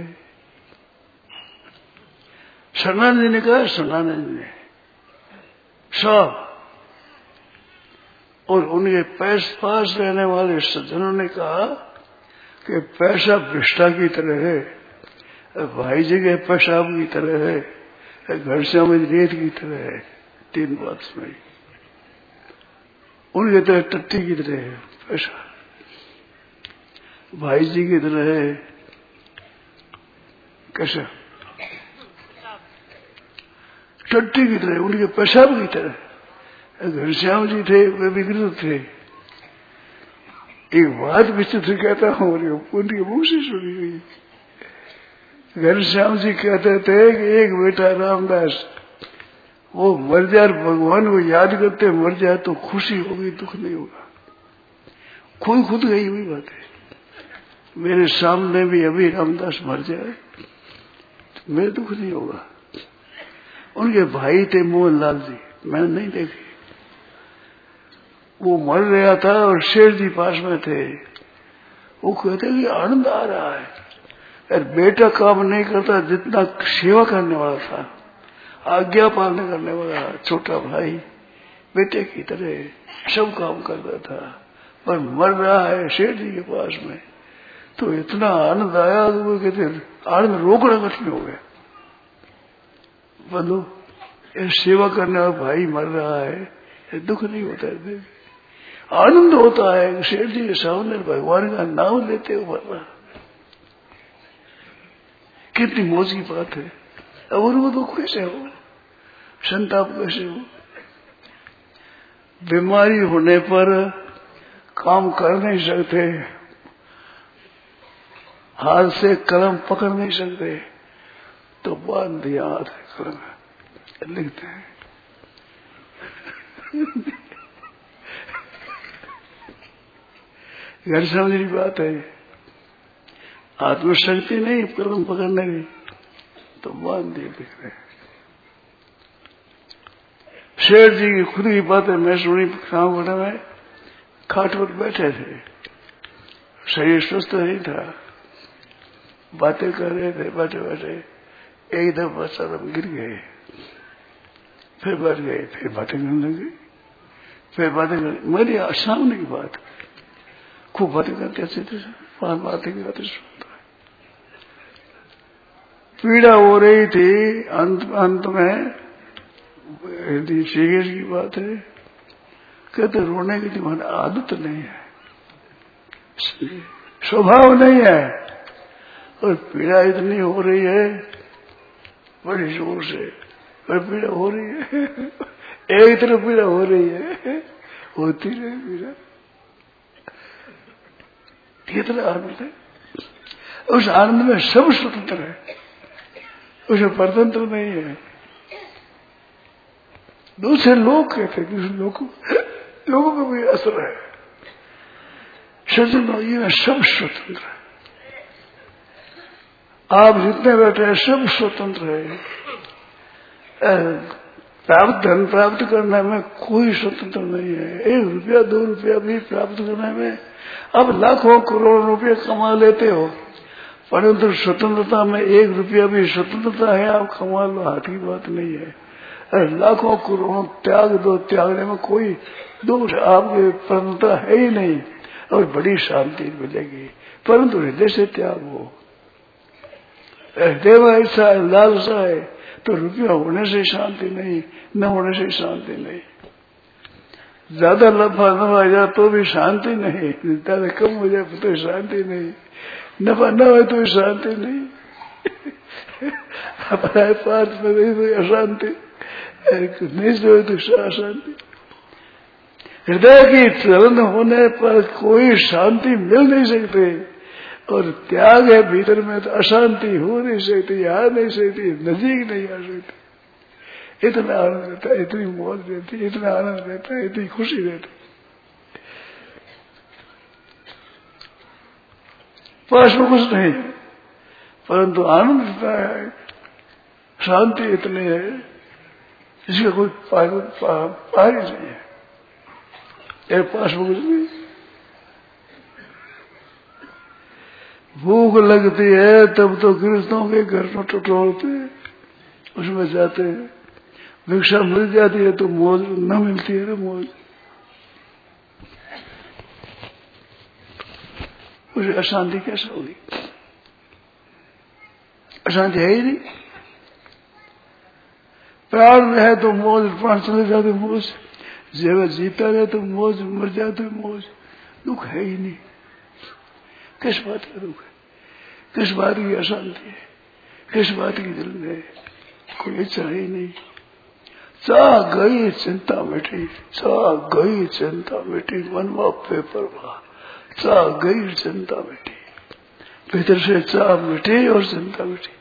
शरणानंद जी ने कहा, शरणानंद जी ने सब, और उनके पैस पास रहने वाले सज्जनों ने कहा, कि पैसा भ्रष्टा की तरह है, भाई जगह पेशाब की तरह है, घर से में रेत की तरह है। तीन बात सुनाई। उनकी तरह टट्टी की तरह है पैसा, भाई जी की तरह है कैसा टट्टी की तरह, उनके पेशाब की तरह। घनश्याम जी थे वे विकृत थे। एक बात विचित्र कहता हूँ, उनके मुंह से सुनी हुई। घनश्याम जी कहते थे कि एक बेटा रामदास वो मर जाए, भगवान को याद करते मर जाए तो खुशी होगी, दुख नहीं होगा। खुद खुद गई हुई बात है। मेरे सामने भी अभी रामदास मर जाए तो मेरे दुख नहीं होगा। उनके भाई थे मोहनलाल जी, मैंने नहीं देखे। वो मर रहा था और शेर जी पास में थे। वो कहते कि आनंद आ रहा है। यार बेटा काम नहीं करता जितना सेवा करने वाला था, आज्ञा पालन करने वाला छोटा भाई बेटे की तरह सब काम करता था, पर मर रहा है शेर जी के पास में। तो इतना आनंद आया तो वो कहते आनंद रोकना कठिन हो गया। बोलो ये सेवा करने वाला भाई मर रहा है, ये दुख नहीं होता है, आनंद होता है। शेर जी के सामने भगवान का नाम लेते हो मर रहा, कितनी मौज की बात है। अब उनको दुख कैसे हो, संताप कैसे हो। बीमारी होने पर काम कर नहीं सकते, हाथ से कलम पकड़ नहीं सकते, तो बांध दिया हाथ कलम लिखते हैं। घर समझने की बात है, आत्मशक्ति नहीं कलम पकड़ने की, तो बांध दिए लिख रहे। शेर जी की खुद की बात है, मैं सुनी खाना में खाट पर बैठे थे, शरीर स्वस्थ नहीं था, बातें कर रहे थे, बैठे बैठे एकदम बच्चा गिर गए, फिर बैठ गए, फिर बातें करने लगे, फिर बातें कर मेरी सामने की बात, खूब बातें करते अच्छे थे, पांच बातें की बातें सुनता है। पीड़ा हो रही थी, अंत अंत में यदि सीरियस की बात है, कहते रोने की तुम्हारी आदत नहीं है, स्वभाव नहीं है, और पीड़ा इतनी हो रही है बड़ी जोर से, पर पीड़ा हो रही है, एक तरफ पीड़ा हो रही है, होती रहे पीड़ा। कितना आनंद है, उस आनंद में सब स्वतंत्र है, उसमें परतंत्र नहीं है। दूसरे लोग कहते हैं कि लोगों लोगों को भी असर है, सज्जन ये में सब स्वतंत्र है। आप जितने बैठे हैं सब स्वतंत्र है। प्राप्त धन प्राप्त करने में कोई स्वतंत्र नहीं है। एक रुपया दो रुपया भी प्राप्त करने में अब लाखों करोड़ों रुपये कमा लेते हो, परंतु स्वतंत्रता में एक रुपया भी स्वतंत्रता है आप कमा लो, हाथ की बात नहीं है। लाखों करोड़ों त्याग दो, त्यागने में कोई दोष आपके स्वतंत्रता है ही नहीं, और बड़ी शांति मिलेगी, परंतु हृदय से त्याग हो। हृदय में ऐसा है, लालसा है, तो रुपया होने से शांति नहीं, न होने से शांति नहीं। ज्यादा नफा न आ जाए तो भी शांति नहीं, ज्यादा कम हो जाए तो शांति नहीं, नफा न हो तो शांति नहीं। अपना पार्थ में नहीं तो अशांति, नहीं हो तो अशांति। हृदय की चलन होने पर कोई शांति मिल नहीं सकती, और त्याग है भीतर में तो अशांति हो नहीं सकती, आ नहीं सकती, नजीक नहीं आ सकती। इतना आनंद रहता है, इतनी मौज रहती है, इतना आनंद रहता है, इतनी खुशी रहती है। पास में कुछ नहीं, परंतु आनंद इतना है, शांति इतनी है, इसका कोई पार ही नहीं है। तेरे पास में कुछ नहीं। भूख लगती है तब तो कृष्णों के घर में टटोलते, उसमें जाते हैं। भिक्षा मिल जाती है तो मौज, न मिलती है तो मौज। उसे अशांति कैसे होगी? अशांति है ही नहीं। प्राण रहे तो मौज, प्राण चले जाते तो मौज, जीवन जीता रहे तो मौज, मर जाते तो मौज। दुख है ही नहीं। किस बात का दुख है? किस बात की अशांति है? किस बात की दिल में कोई इच्छा ही नहीं। चाह गई चिंता मिटी, चाह गई चिंता मिटी, मनवा पेपर हुआ, चाह गई चिंता मिटी। भीतर से चाह मिटी और चिंता मिटी।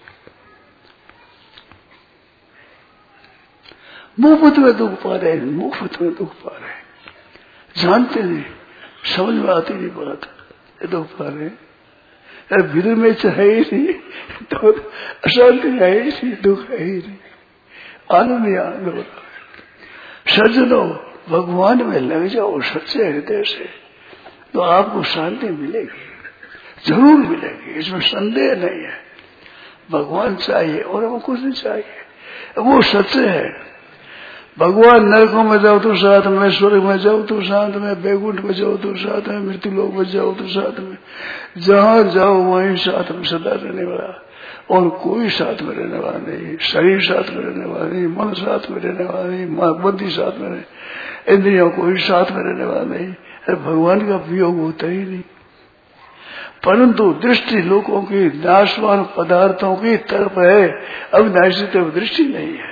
मुफ्त में दुख पा रहे हैं, मुफ्त में दुख पा रहे हैं, जानते नहीं, समझ में आती नहीं बात, ये दुख पा रहे हैं। अरे भीतर में इच्छा है ही नहीं तो अशांति है ही नहीं, दुख है ही नहीं, आनंद ही आनंद हो रहा है। सज्जनों, भगवान में लग जाओ सच्चे हृदय से तो आपको शांति मिलेगी, जरूर मिलेगी, इसमें संदेह नहीं है। भगवान चाहिए और हमें कुछ नहीं चाहिए, वो सच्चे है। भगवान नरकों में जाओ तो साथ में, स्वर्ग में जाओ तो साथ में, बैकुंठ में जाओ तो साथ में, मृत्यु लोक में जाओ तो साथ में, जहां जाओ वहीं साथ में सदा रहने वाला, और कोई साथ में रहने वाला नहीं। शरीर साथ में रहने वाला नहीं, मन साथ में रहने वाला नहीं, बुद्धि साथ में रहे, इंद्रियों कोई साथ में रहने वाला नहीं। अरे भगवान का वियोग होता ही नहीं। परंतु दृष्टि लोगों की नाशवान पदार्थों की तरफ है, अविनाशी तरफ दृष्टि नहीं है।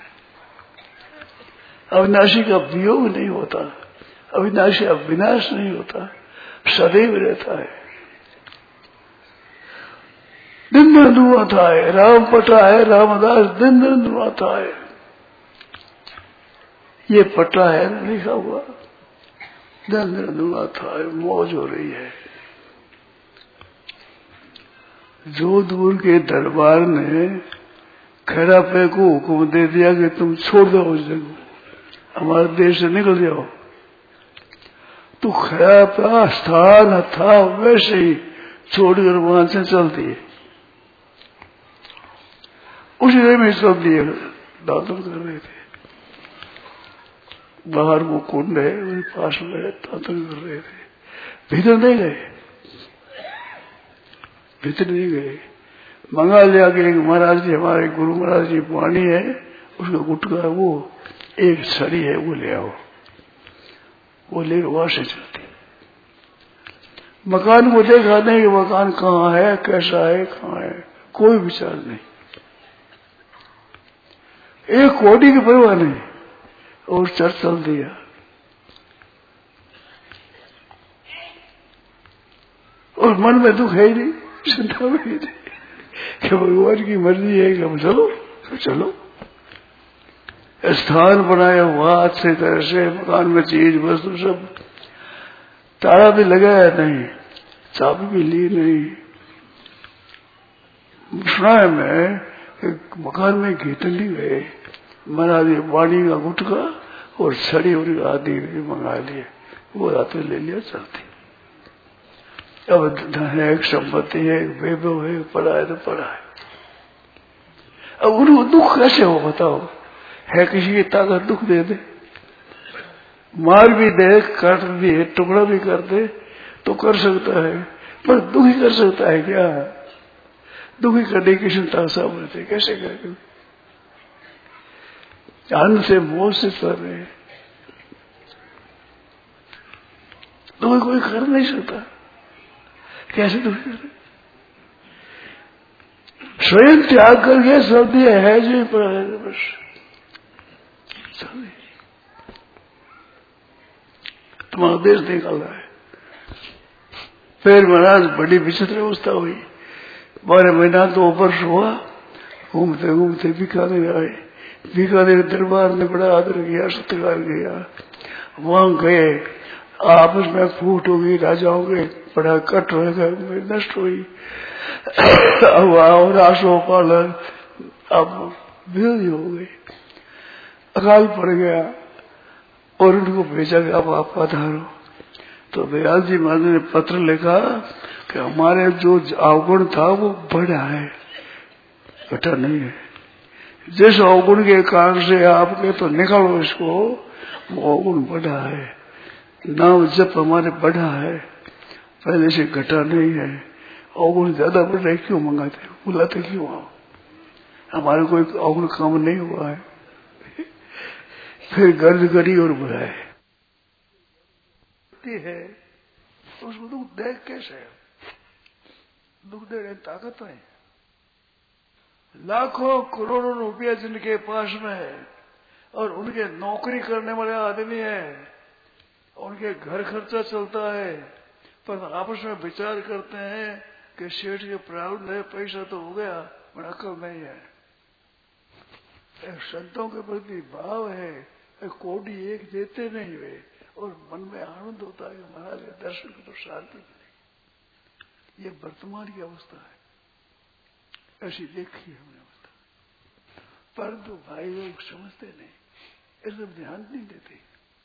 अविनाशी का वियोग नहीं होता, अविनाशी का विनाश नहीं होता, सदैव रहता है। दिन दिन धुआता है, राम पटा है, रामदास दिन दिन धुआता है। ये पटा है ना लिखा हुआ, दिन दिन धुआता है, मौज हो रही है। जोधपुर के दरबार ने खैरा पे को हुक्म दे दिया कि तुम छोड़ दो उस जगह, हमारे देश से निकल जाओ। तो खैरा पे स्थान था वैसे ही छोड़कर वहां से चल दिए, उसी दिन में चल दिए, दातुन कर रहे थे। बाहर वो कुंड है, वही पास में दातुन कर रहे थे, भीतर नहीं गए, भीतर नहीं गए। मंगा लिया कि एक महाराज जी, हमारे गुरु महाराज जी पानी है, उसका गुटका वो एक छड़ी है, वो ले आओ। वो ले वहां से चलती। मकान को देखा नहीं कि मकान कहाँ है, कैसा है, कहाँ है, कोई विचार नहीं, एक कोटी की परवाह नहीं, और चल चल दिया। और मन में दुख है ही नहीं, चिंता में ही नहीं कि भगवान की मर्जी है कि हम चलो तो चलो। स्थान बनाया हुआ अच्छी तरह से, मकान में चीज वस्तु सब, ताला भी लगाया नहीं, चाबी भी ली नहीं। सुना है मैं कि मकान में घीतन नहीं गए, महाराज वाणी का गुटका और छड़ी और आदि मंगा लिए, वो रात में ले लिया, चलती। अब धन है, एक संपत्ति है, एक वैभव है, पड़ा है तो पड़ा है। अब उनको दुख कैसे हो बताओ? है किसी की ताकत दुख दे दे, मार भी दे, काट भी, टुकड़ा भी कर दे तो कर सकता है, पर दुखी कर सकता है क्या? दुखी करने की चिंता सामने कैसे करेंगे? अन्न से मोह से कर रहे हैं, दुखी कोई कर नहीं सकता, कैसे दुखी करे? स्वयं त्याग करके सब दिया है जो पड़ा है, बस तुम्हारा देश निकाल रहा है। फिर महाराज बड़ी विचित्र अवस्था हुई, बारह महीना तो वर्ष हुआ, घूमते घूमते बीकानेर आए। बीकानेर दरबार ने बड़ा आदर किया, सत्कार किया। वहां गए, आपस में फूट हो गई, राजाओं के बड़ा कट हो गए, नष्ट हुई। अब और आशो पालन अब विरोधी हो गए, अकाल पड़ गया और उनको भेजा गया अब आप पधारो। तो दयाल जी महाराज ने पत्र लिखा कि हमारे जो अवगुण था वो बढ़ा है, घटा नहीं है। जिस अवगुण के कारण से आपके तो निकालो इसको, वो अवगुण बढ़ा है, नाम जप हमारे बढ़ा है, पहले से घटा नहीं है। अवगुण ज्यादा बढ़ रहे क्यों मंगाते, बुलाते क्यों आओ? हमारे कोई अवगुण काम नहीं हुआ है, फिर गर्ज करी और बुलाए है। तो उसको दुख देख कैसे, दुख देने ताकत है। लाखों करोड़ों रुपया जिनके पास में है और उनके नौकरी करने वाले आदमी है, उनके घर खर्चा चलता है, पर आपस में विचार करते हैं कि सेठ के प्रारूप है, पैसा तो हो गया पर अकल नहीं है। संतों के प्रति भाव है, कोडी एक देते नहीं वे, और मन में आनंद होता है कि महाराज के दर्शन को तो शांति मिलेगी। ये वर्तमान की अवस्था है, ऐसी देखी हमने अवस्था, परंतु भाई लोग समझते नहीं, इस पर ध्यान नहीं देते,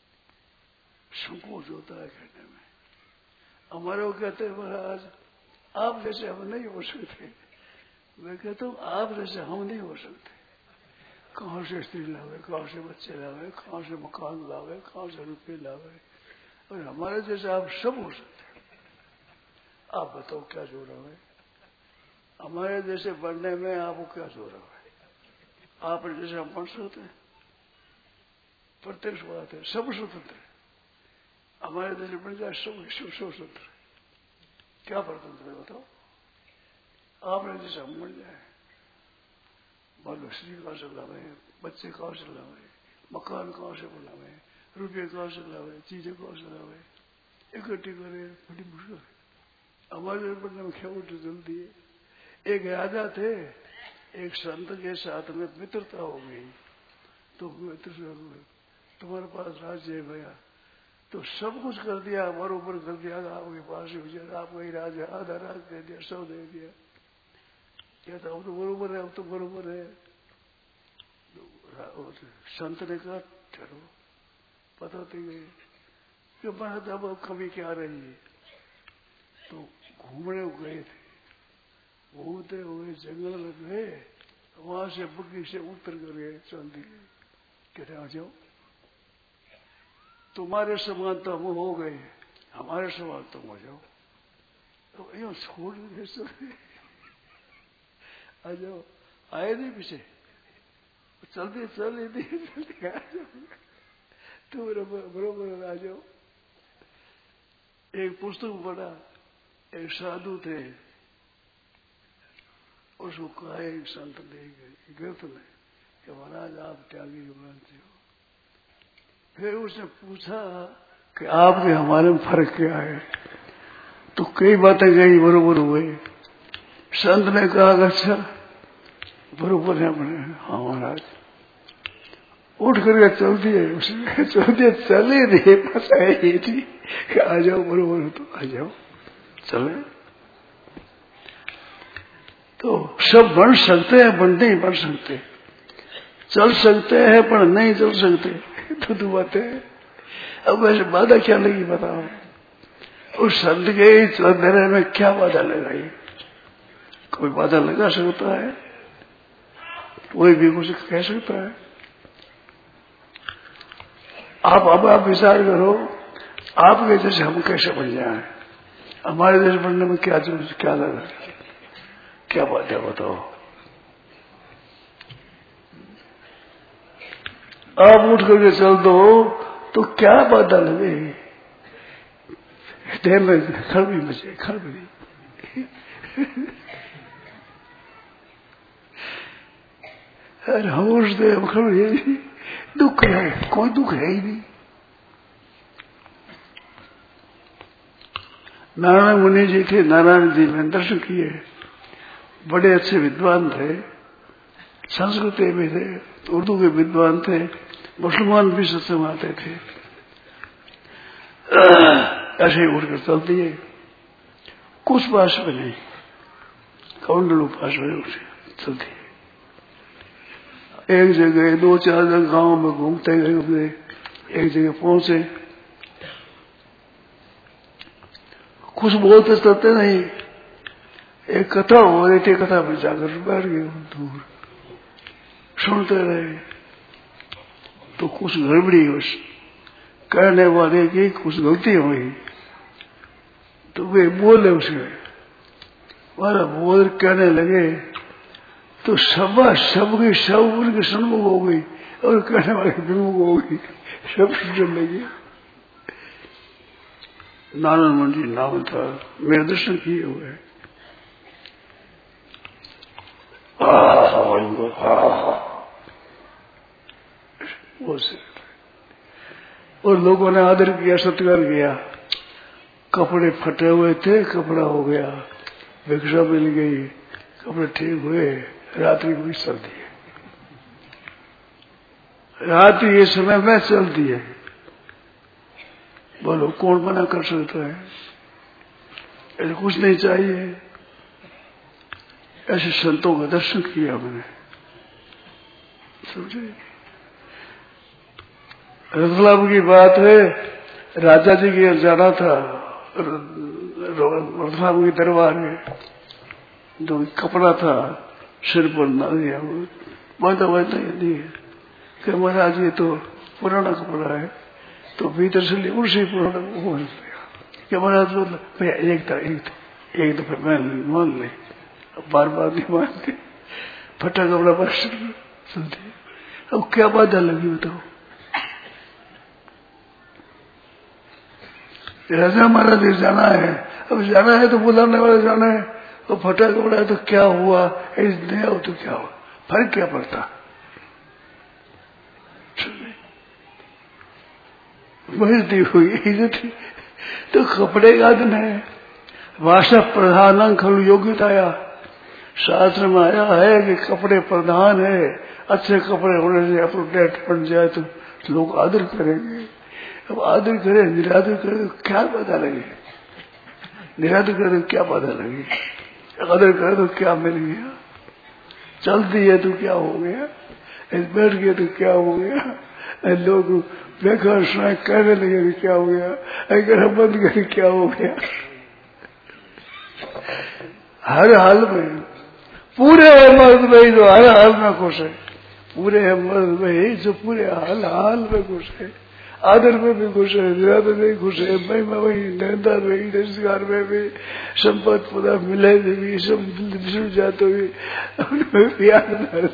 संकोच होता है कहने में। हमारे वो कहते हैं महाराज आप जैसे हम नहीं हो सकते। मैं कहता हूँ आप जैसे हम नहीं हो सकते। कहाँ से स्त्री लावे, कहाँ से बच्चे लावे, कहाँ से मकान लावे, कहाँ से रुपये लावे, और हमारे जैसे आप सब हो सकते हैं। आप बताओ क्या जोर है? हमारे जैसे बनने में आपको क्या जोर है? आप जैसे हम बन सकते हैं? प्रत्यक्ष बात है, सब स्वतंत्र है। हमारे जैसे बन जाए सब सब स्वतंत्र है। क्या परतंत्र है बताओ? आपने जैसे हम बन जाए, बाल स्त्री कहाँ से लावे, बच्चे कहाँ से लावे, मकान कहाँ से बनावे, रुपये कहाँ से लावे, चीजें कहाँ से लावे, इकट्ठी करे, बड़ी मुश्किल है। हमारे बनने में क्या उल्टी जल्दी है। एक राजा थे, एक संत के साथ में मित्रता हो गई, तो मित्र तुम्हारे पास राज्य है भैया, तो सब कुछ कर दिया, बरोबर कर दिया, आपके पास ही आपको ही राज आधा राज दे दिया, सब दे दिया। कहता अब तो बरोबर है, अब तो बरोबर है। संत ने कहा चलो पता तो गई कि महाराज अब कभी क्या रही है। तो घूमने गए थे, घूमते हुए जंगल में गए, वहां से बग्गी से उतर कर गए, चल दिए, कहते आ जाओ तुम्हारे समान तो हम हो गए, हमारे समान तुम हो जाओ। तो यूं छोड़ दे, आ जाओ। आए नहीं पीछे, चलते चल चलते आ जाओ, तुम बरोबर आ जाओ। एक पुस्तक पढ़ा, एक साधु थे, उसको कहा एक संत ले गए ग्रंथ में कि महाराज आप त्यागी मानते हो। फिर उसने पूछा कि आपके हमारे में फर्क क्या है? तो कई बातें गई बरोबर हुए। संत ने कहा अच्छा बरोबर है अपने। हाँ महाराज, उठ करके चल दिए, उसने चल दिए, चले दिए, फंसा ये थी कि आ जाओ बरोबर हो तो आ जाओ, चले। तो सब बन सकते हैं, बन नहीं बन सकते, चल सकते हैं पर नहीं चल सकते, तो दो बातें। अब वैसे बाधा क्या लगी बताओ? उस संत के चलने में क्या बाधा लगाई? कोई बाधा लगा सकता है? कोई भी कुछ कह सकता है? आप अब आप विचार करो, आपके जैसे हम कैसे बन जाए? हमारे जैसे बनने में क्या जरूरत, क्या लगा, क्या बात है बताओ? आप उठ करके चल दो तो क्या बाधा लगे? देह में खड़बी मचे, खड़बी। अरे होश दे खड़बी, दुख है, कोई दुख है ही नहीं। नारायण मुनि जी थे, नारायण जी में दर्शन किए, बड़े अच्छे विद्वान थे, संस्कृत में थे, उर्दू के विद्वान थे, मुसलमान भी सत्संग आते थे। ऐसे ही उठकर चल दिए, कुछ पास में नहीं, कौंडल पास में उठे चल दिए। एक जगह दो चार जगह गांव में घूमते गए, एक जगह पहुंचे, कुछ बोलते चलते नहीं, एक कथा हो रही थी, कथा में जाकर बैठ गए दूर, सुनते रहे। तो कुछ गड़बड़ी उस कहने वाले की कुछ गलती हुई, तो वे बोले उसमें, हमारा बोल कहने लगे तो सभा सबकी सब उनके सन्मुख हो गई और कहने वाले विमुख हो गई, सब सुनने लगे। नारायण मंदिर नाम था, मेरे दर्शन किए हुए। और लोगों ने आदर किया, सत्कार किया। कपड़े फटे हुए थे, कपड़ा हो गया, भिक्षा मिल गई, कपड़े ठीक हुए। रात्रि को भी चलती है, रात्रि ये समय में चलती है। बोलो कौन मना कर सकता है? ऐसे कुछ नहीं चाहिए। ऐसे संतों का दर्शन किया मैंने, समझे? रतलाम की बात है, राजा जी के जाना था, रतलाम के दरबार में, जो कपड़ा था सिर पर ना दिया, बांधा बांधा नहीं है कि महाराज ये तो पुराना कपड़ा है, तो भीतर से ले उसी पुराना को बांध दिया कि महाराज मतलब एक था एक था एक दफे मैं मान ले, बार बार नहीं मानते, फटा कपड़ा पर सुनते। अब क्या बाधा लगी बताओ? राजा महाराज जाना है, अब जाना है तो बुलाने वाला जाना है, तो फटा कपड़ा है तो क्या हुआ, नहीं हो तो क्या हुआ, फर्क क्या पड़ता? मजदी हुई इज्जत तो कपड़े का दिन है। भाषा प्रधान खलु योग्यताया, शास्त्र में आया है कि कपड़े प्रधान है, अच्छे कपड़े होने से अपडेट बन जाए तो लोग आदर करेंगे। अब आदर करे निरादर करे तो क्या पता लगे? निरादर करे तो क्या पता लगे? आदर करे तो क्या मिल गया? चलती है तो क्या हो गया? बैठ गए तो क्या हो गया? लोग बेकार सुनाए कहने लगे तो क्या हो गया? अगर बंद करे क्या हो गया? हर हाल में पूरे मर्द में ही जो हर हाल में खुश है, पूरे मर्द में ही जो पूरे हाल हाल में खुश है, आदर में भी खुश है, निरादर में भी खुश है, महिमा में भी, निंदा में भी, नमस्कार में भी, संपत्ति पदा मिले भी, सब विष्णु जाते भी, उनमें भी आनंद।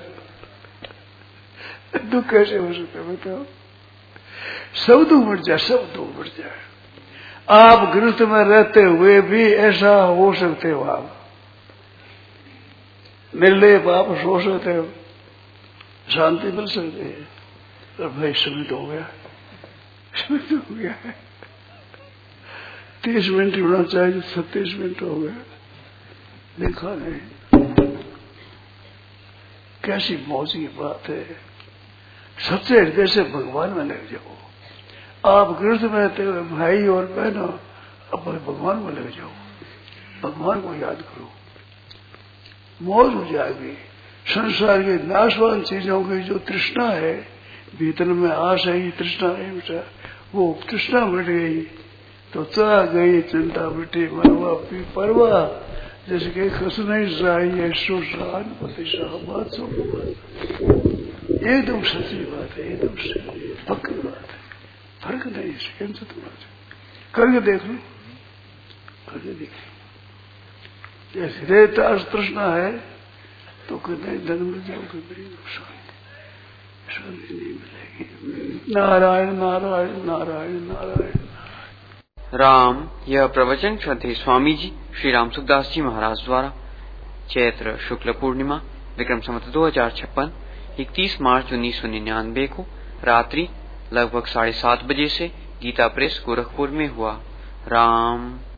दुख कैसे हो सकता है बताओ? सब दुख बढ़ जाए, सब दुख बढ़ जाए। आप गृहस्थ में रहते हुए भी ऐसा हो सकते हो, आप निर्लेप आप सो सकते हो, शांति मिल सकती है। तो भाई समय तो हो गया, समय तो हो गया है, तीस मिनट होना चाहिए, छत्तीस मिनट हो गया, देखा नहीं? कैसी मौज की बात है। सच्चे हृदय से भगवान में लग जाओ। आप गृहस्थ में रहते हुए भाई और बहनों, अब भगवान में लग जाओ, भगवान को याद करो, मौज हो जाएगी। संसार की नाशवान चीजों की जो तृष्णा है, भीतर में आशा है, तृष्णा है, वो तृष्णा मिट गई तो चाह गई चिंता मिटी, मरवा पी परवा, जैसे कि खस नहीं चाहिए सो शान पति शाह बात सो बात, एकदम सच्ची बात है, एकदम पक्की बात है, फर्क नहीं है। कैंसर तुम्हारा करके देख लो, करके देख लो। जैसे रेता तृष्णा है तो कहीं धन मिल जाओगे, बड़ी शांति शांति नहीं मिलेगी। नारायण नारायण नारायण नारायण। राम। यह प्रवचन श्रद्धेय स्वामी जी श्री राम सुखदास जी महाराज द्वारा चैत्र शुक्ल पूर्णिमा विक्रम संवत दो हजार छप्पन इकतीस मार्च उन्नीस सौ निन्यानवे को रात्रि लगभग साढ़े सात बजे से गीता प्रेस गोरखपुर में हुआ। राम।